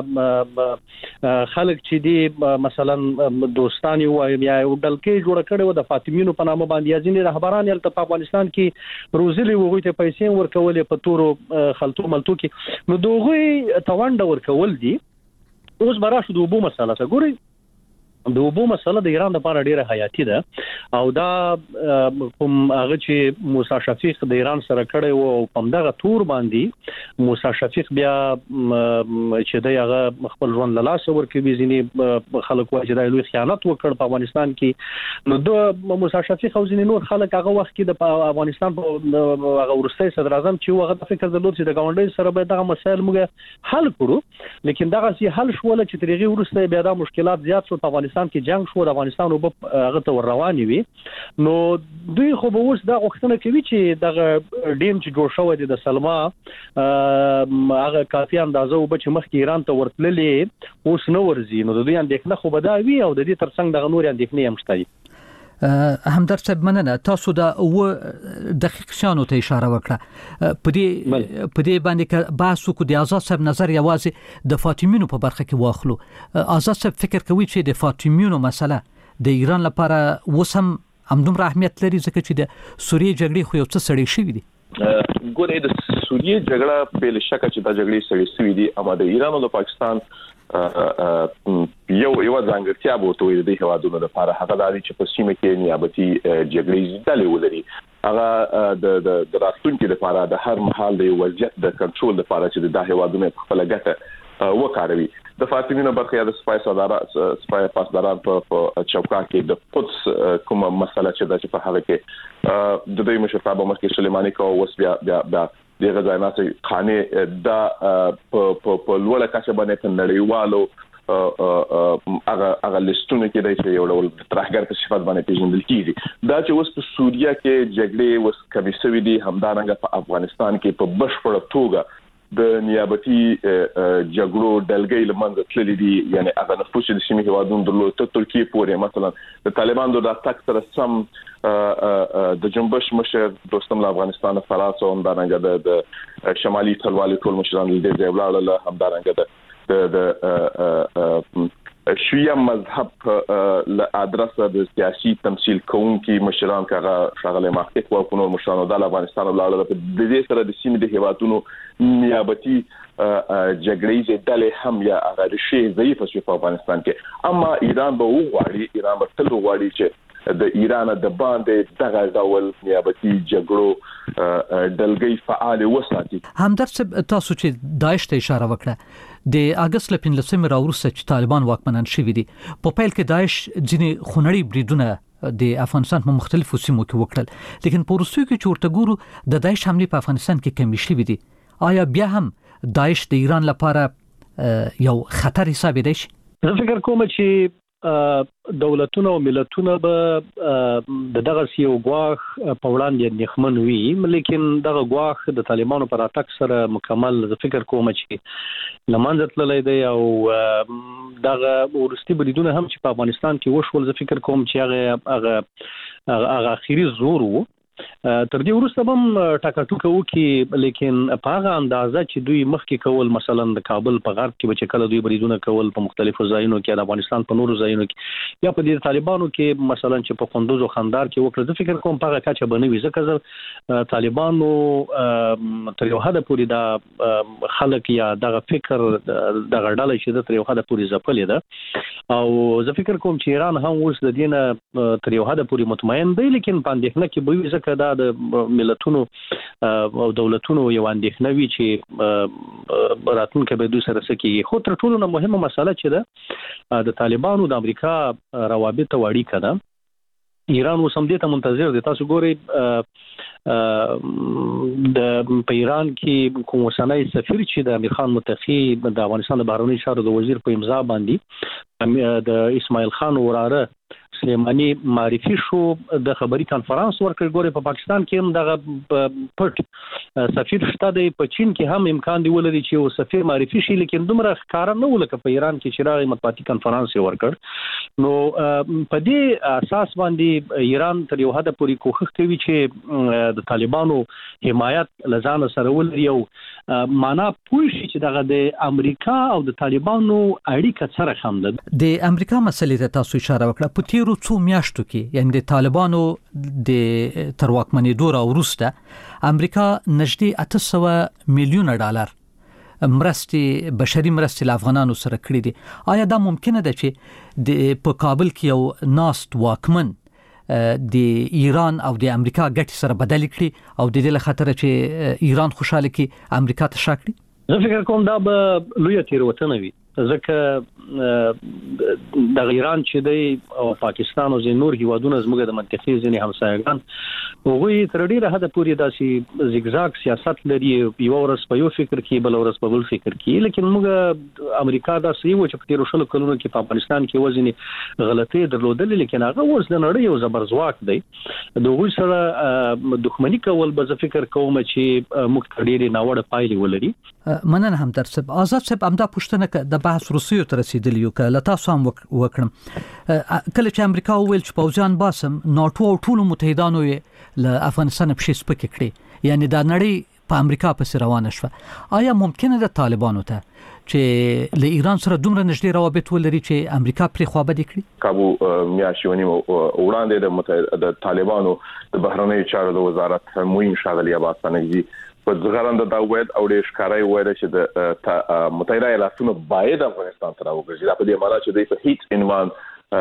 هغه خلک چې دی مثلا دوستانی و یا دلکې جوړ کړي و د فاطمیونو په نامه باندې ځینې رهبران یل په افغانستان کې روزلي وغوي ته پیسې ورکولې په تورو خلطو ملتو کې نو دوی توانډه ورکول دي اوس براشه د اوبو مسله څه ګوري د اوبو مسله د ایران لپاره ډیره حیاتي ده او دا کوم هغه چې موسی شفیق د ایران سره کړي او په دغه تور باندې موسی شفیق بیا چې د هغه خپل ژوند له لاس ورکوي ځینې خلک وايي چې د لوی خیانت وکړ په افغانستان کې نو د موسی شفیق او ځینې نور خلک هغه وخت کې د افغانستان په هغه ورستۍ صدر اعظم چې هغه فکر درلود چې د ګاونډي سره به دغه مسایل موږ حل کړو لیکن دغه سي حل شول چې ترغي ورستۍ بیا د مشکلات زیات شو په افغانستان کې جنگ شو د افغانستان او هغه ته ور رواني وي نو دوی خو به اوس دا غوښتنه کوي چې دغه ډیم چې جوړ شوی دی د سلما هغه کافي اندازه او چې مخکې ایران ته ورتللې اوس نو ورزي نو دوی اندېښنه خو به دا وي او د دې ترڅنګ دغه نور اندېښنې هم شته همدرد صاحب مننه تاسو دا و دقیق شانو ته اشاره وکړه په دې باندې که بحث وکړو د آزاد صاحب نظر یوازې د فاطمیونو په برخه کې واخلو آزاد صاحب فکر کوي چې د فاطمیونو مسله د ایران لپاره وسم همدومره اهمیت لري ځکه چې د سوریې جګړې خو یو څه سړې شوې دي ګوره د سوریې جګړه په لشکه چې دا جګړې سړې شوې دي اما د ایران او د پاکستان یو ځانګړتیا به توې د هوادونو لپاره هغه د چې په سیمه کې نیابتي جګړې زیاتې ولري هغه د راتلونکو لپاره د هر محل د وضعیت د کنټرول لپاره چې د هوادونو په خپل ګټه وکاروي د فاطمیونو برخه د سپای پاسداران په چوکا کې د قدس کومه مسله چې په هغه کې د دوی مشرتابه مخکې سليماني کو وس بیا د غزاینات خانه د په لوړه کچه باندې په نړیوالو هغه لستونه کې د یو ډول ترهګر په صفات باندې پیژندل کیږي دا چې اوس په سوریه کې جګړې وس کمیسوي دي همدارنګه په افغانستان کې په بشپړه توګه د نیابتي جګړو دلګۍ لمنځه تللي دي یعنی هغه نفوس د سیمې هوادونو درلود ته ترکیه پورې مثلا د طالبانو د اتاک سره سم د جنبش مشر دوستم له افغانستان فرانسه او همدارنګه د شمالي ټلوالي ټول مشران د دې ځای ولاړل همدارنګه د شیعه مذهب له ادرسه د سیاسي تمثيل کوونکي مشران کغه شغله محقق او نور مشران د افغانستان لاله د دې سره د سیمې د هیوادونو نیابتي جګړې ډلې هم یا هغه شی ضعیف شو په افغانستان کې اما ایران به تل وغواړي چې د ایران د باندې دغه ډول نیابتي جګړو دلګي فعال وساتي. همدرد تاسو چې داعش ته اشاره وکړه د اگست 15 راوروسته چې طالبان واکمنان شوي دي په پیل کې داعش ځینې خونړي بریدونه د افغانستان په مختلفو سیمو کې وکړل لیکن په وروستیو کې چې ورته ګورو د داعش حمله په افغانستان کې کمې شوي دي آیا بیا هم داعش د ایران لپاره یو خطر حساب دی؟ زه فکر کوم چې دولتونه او ملتونه به دغه یو غواخ په وړاندې نخمن وي لیکن دغه غواخ د طالبانو پر اتاک سره مکمل زه فکر کوم چې لمانځت تللی دی او دغه ورستي بریدونه هم چې په افغانستان کې وشول زه فکر کوم چې هغه اخیری زور وو تر دې وروسته هم ټاکټوک وکي لیکن په هغه اندازه چې دوی مخکې کول مثلا د کابل په غرب کې چې کله دوی بریدونه کول په مختلفو ځایونو کې د افغانستان په نورو ځایونو کې یا په دې طالبانو کې مثلا چې په قندوز او خندار کې وکړه زه فکر کوم په هغه کچه بنوي ځکه طالبانو تر یو حد پورې د خلک یا دغه فکر دغه ډله چې تر یو حد پورې ځپلې ده او زه فکر کوم چې ایران هم اوس د دینه تر یو حد پورې مطمئن دی لیکن په اندېښنه کې به ځکه دا د ملتونو او دولتونو یو اندېښنه وی چې راتلونکي به دوی سره سکیږي خو تر ټولو مهمه مسله چې ده د طالبانو د امریکا روابط او اړیکه ده ایران اوس هم دې ته منتظر دي تاسو ګورئ د په ایران کې کوم وسنۍ سفیر چې د امیر خان متقی د افغانستان د بهرنی چارو د وزیر په امضا باندې د اسماعیل خان وراره سلیمانی معرفي شو د خبري کانفرنس ورکړ ګوري په پاکستان کې هم دغه پټ سفیر شته دی په چین کې هم امکان دی ولري چې یو سفیر معرفي شي لیکن دومره ښکار نه ولکه په ایران کې چې راغی مطبوعاتي کانفرنس ورکړ نو په دې اساس باندې ایران تر یو حد پورې کوښښ کوي چې د طالبانو حمایت لزان سره ولري او معنا پوه شي چې دغه د امریکا او د طالبانو اړیکه سره هم ده د امریکا مسلې ته تاسو اشاره وکړه په تیرو څو میاشتو کې یعنی د طالبانو د تر واکمنېدو راوروسته امریکا نږدې 800 میلیون ډالر مرستې بشري مرستې له افغانانو سره کړې دي آیا دا ممکنه ده چې په کابل کې یو ناست واکمن د ایران او د امریکا ګټې سره بدل کړي او د دې له خاطر چې ایران خوشاله کې امریکا ته شاکړي زه فکر کوم دا به لوی تیروتنه وي ځکه د ایران چې دی او پاکستان او نور هیوادونه زموږ د منطقې ځینې همسایګان هغوی تر ډیره حد پورې داسې زیګزاګ سیاست لري یو ورځ په یو فکر کې بل ورځ په بل فکر کې لیکن موږ امریکا داسې و چې په تیر شلو کلونو کې په افغانستان کې وزنی غلطي درلودل لیکن هغه اوس د نړۍ یو زبرځواک دی دوی سره دښمنی کول به زه فکر کوم چې موږ تر ډیره ناوړه پایلې ولري مننه هم درسب آزاد صاحب امدا پښتنه د بحث روسیو ته رسیدلی یو کله تاسو هم وکړم کله چې امریکا وویل چې پوځیان باسم ناتو او ټولو متحدانو له افغانستان په شیس پکې کړی یعنی دا نړۍ په امریکا پسې روانه شوه آیا ممکنه ده طالبانو ته چې له ایران سره دومره نږدې روابط ولري چې امریکا پرې خوابدي کړي کابو میاشونی وړاندې د طالبانو د بهرنی چارو د وزارت موین شاغلی عباس نګزي په ځغرند دا وایي او د ښکارای وایي چې د متحده ایالاتونو باید افغانستان ته راوګرځي دا په دې معنی چې د هیڅ عنوان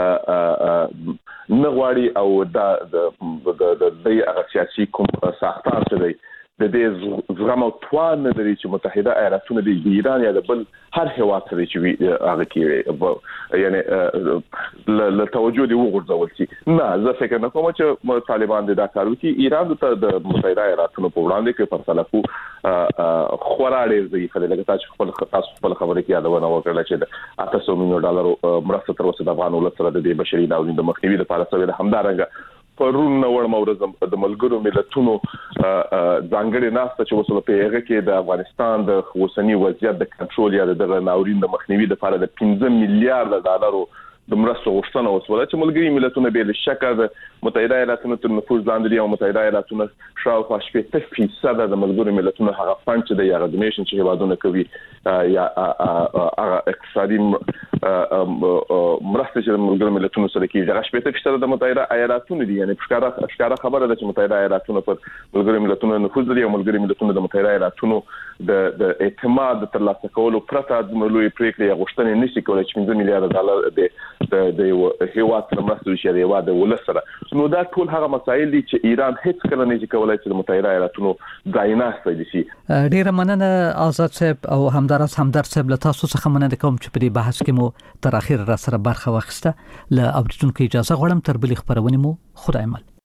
نغواړي او د هغه سیاسي کوم ساختار څه دی د دې زغم او توان لري چې متحده ایالاتونه د ایران یا د بل هر هیواد سره چې هغه کې یعنی له توجه دی وګرځول شي نه زه فکر نه کوم چې طالبان د کار وکړي ایران د متحده ایالاتونو په وړاندې کې فیصله خورا ډېر ضعیف دی لکه تاسو خپل خبرې کې یادونه وکړه چې د 800 میلیون ډالر مرسته تر اوسه د افغان ولس سره د بشري ناورین د مخنیوي لپاره سوي د همدارنګه پرون نور مورز د ملګرو ملتونو ځانګړي ناسته چې وسله په هغه کې د افغانستان د اوسنی وضعیت د کنټرول یا د ناورین د مخنیوي لپاره د 15 میلیارډ ډالرو د مرستو غوښتنه وسوله چې ملګري ملتونه به له شکه د متحده ایالاتونو تر نفوذ لاندې دي او متحده ایالاتونه شاوخوا 80% د ملګرو ملتونو هغه فند چې د یارډ نیشن چې هیوادونه کوي یا هغه اقتصادي مرسته چې ملګرو ملتونو سره کیږي هغه 80% د متحده ایالاتونو دي یعنی ښکارا خبره ده چې متحده ایالاتونو پر ملګرو ملتونو نفوذ لري او ملګرو ملتونو د متحده ایالاتونو د اعتماد ترلاسه کولو پرته د ملوي پریکړې غوښتنې نشي کولای چې $15 میلیارډ د هیواد سره مرسته وشي د هیواد ولسره نو دا ټول هغه مسایل دي چې ایران هیڅ کله نه کولای چې د متحده ایالاتونو ځایناسته دي. ډیره مننه آزاد صاحب او همدارس همدرد صاحب له تاسو څخه مننه کوم چې په دې بحث کې مو تر اخر را سره برخه واخیسته. له اوریدونکو اجازه غواړم تر بلې خبرونه مو خدای مل.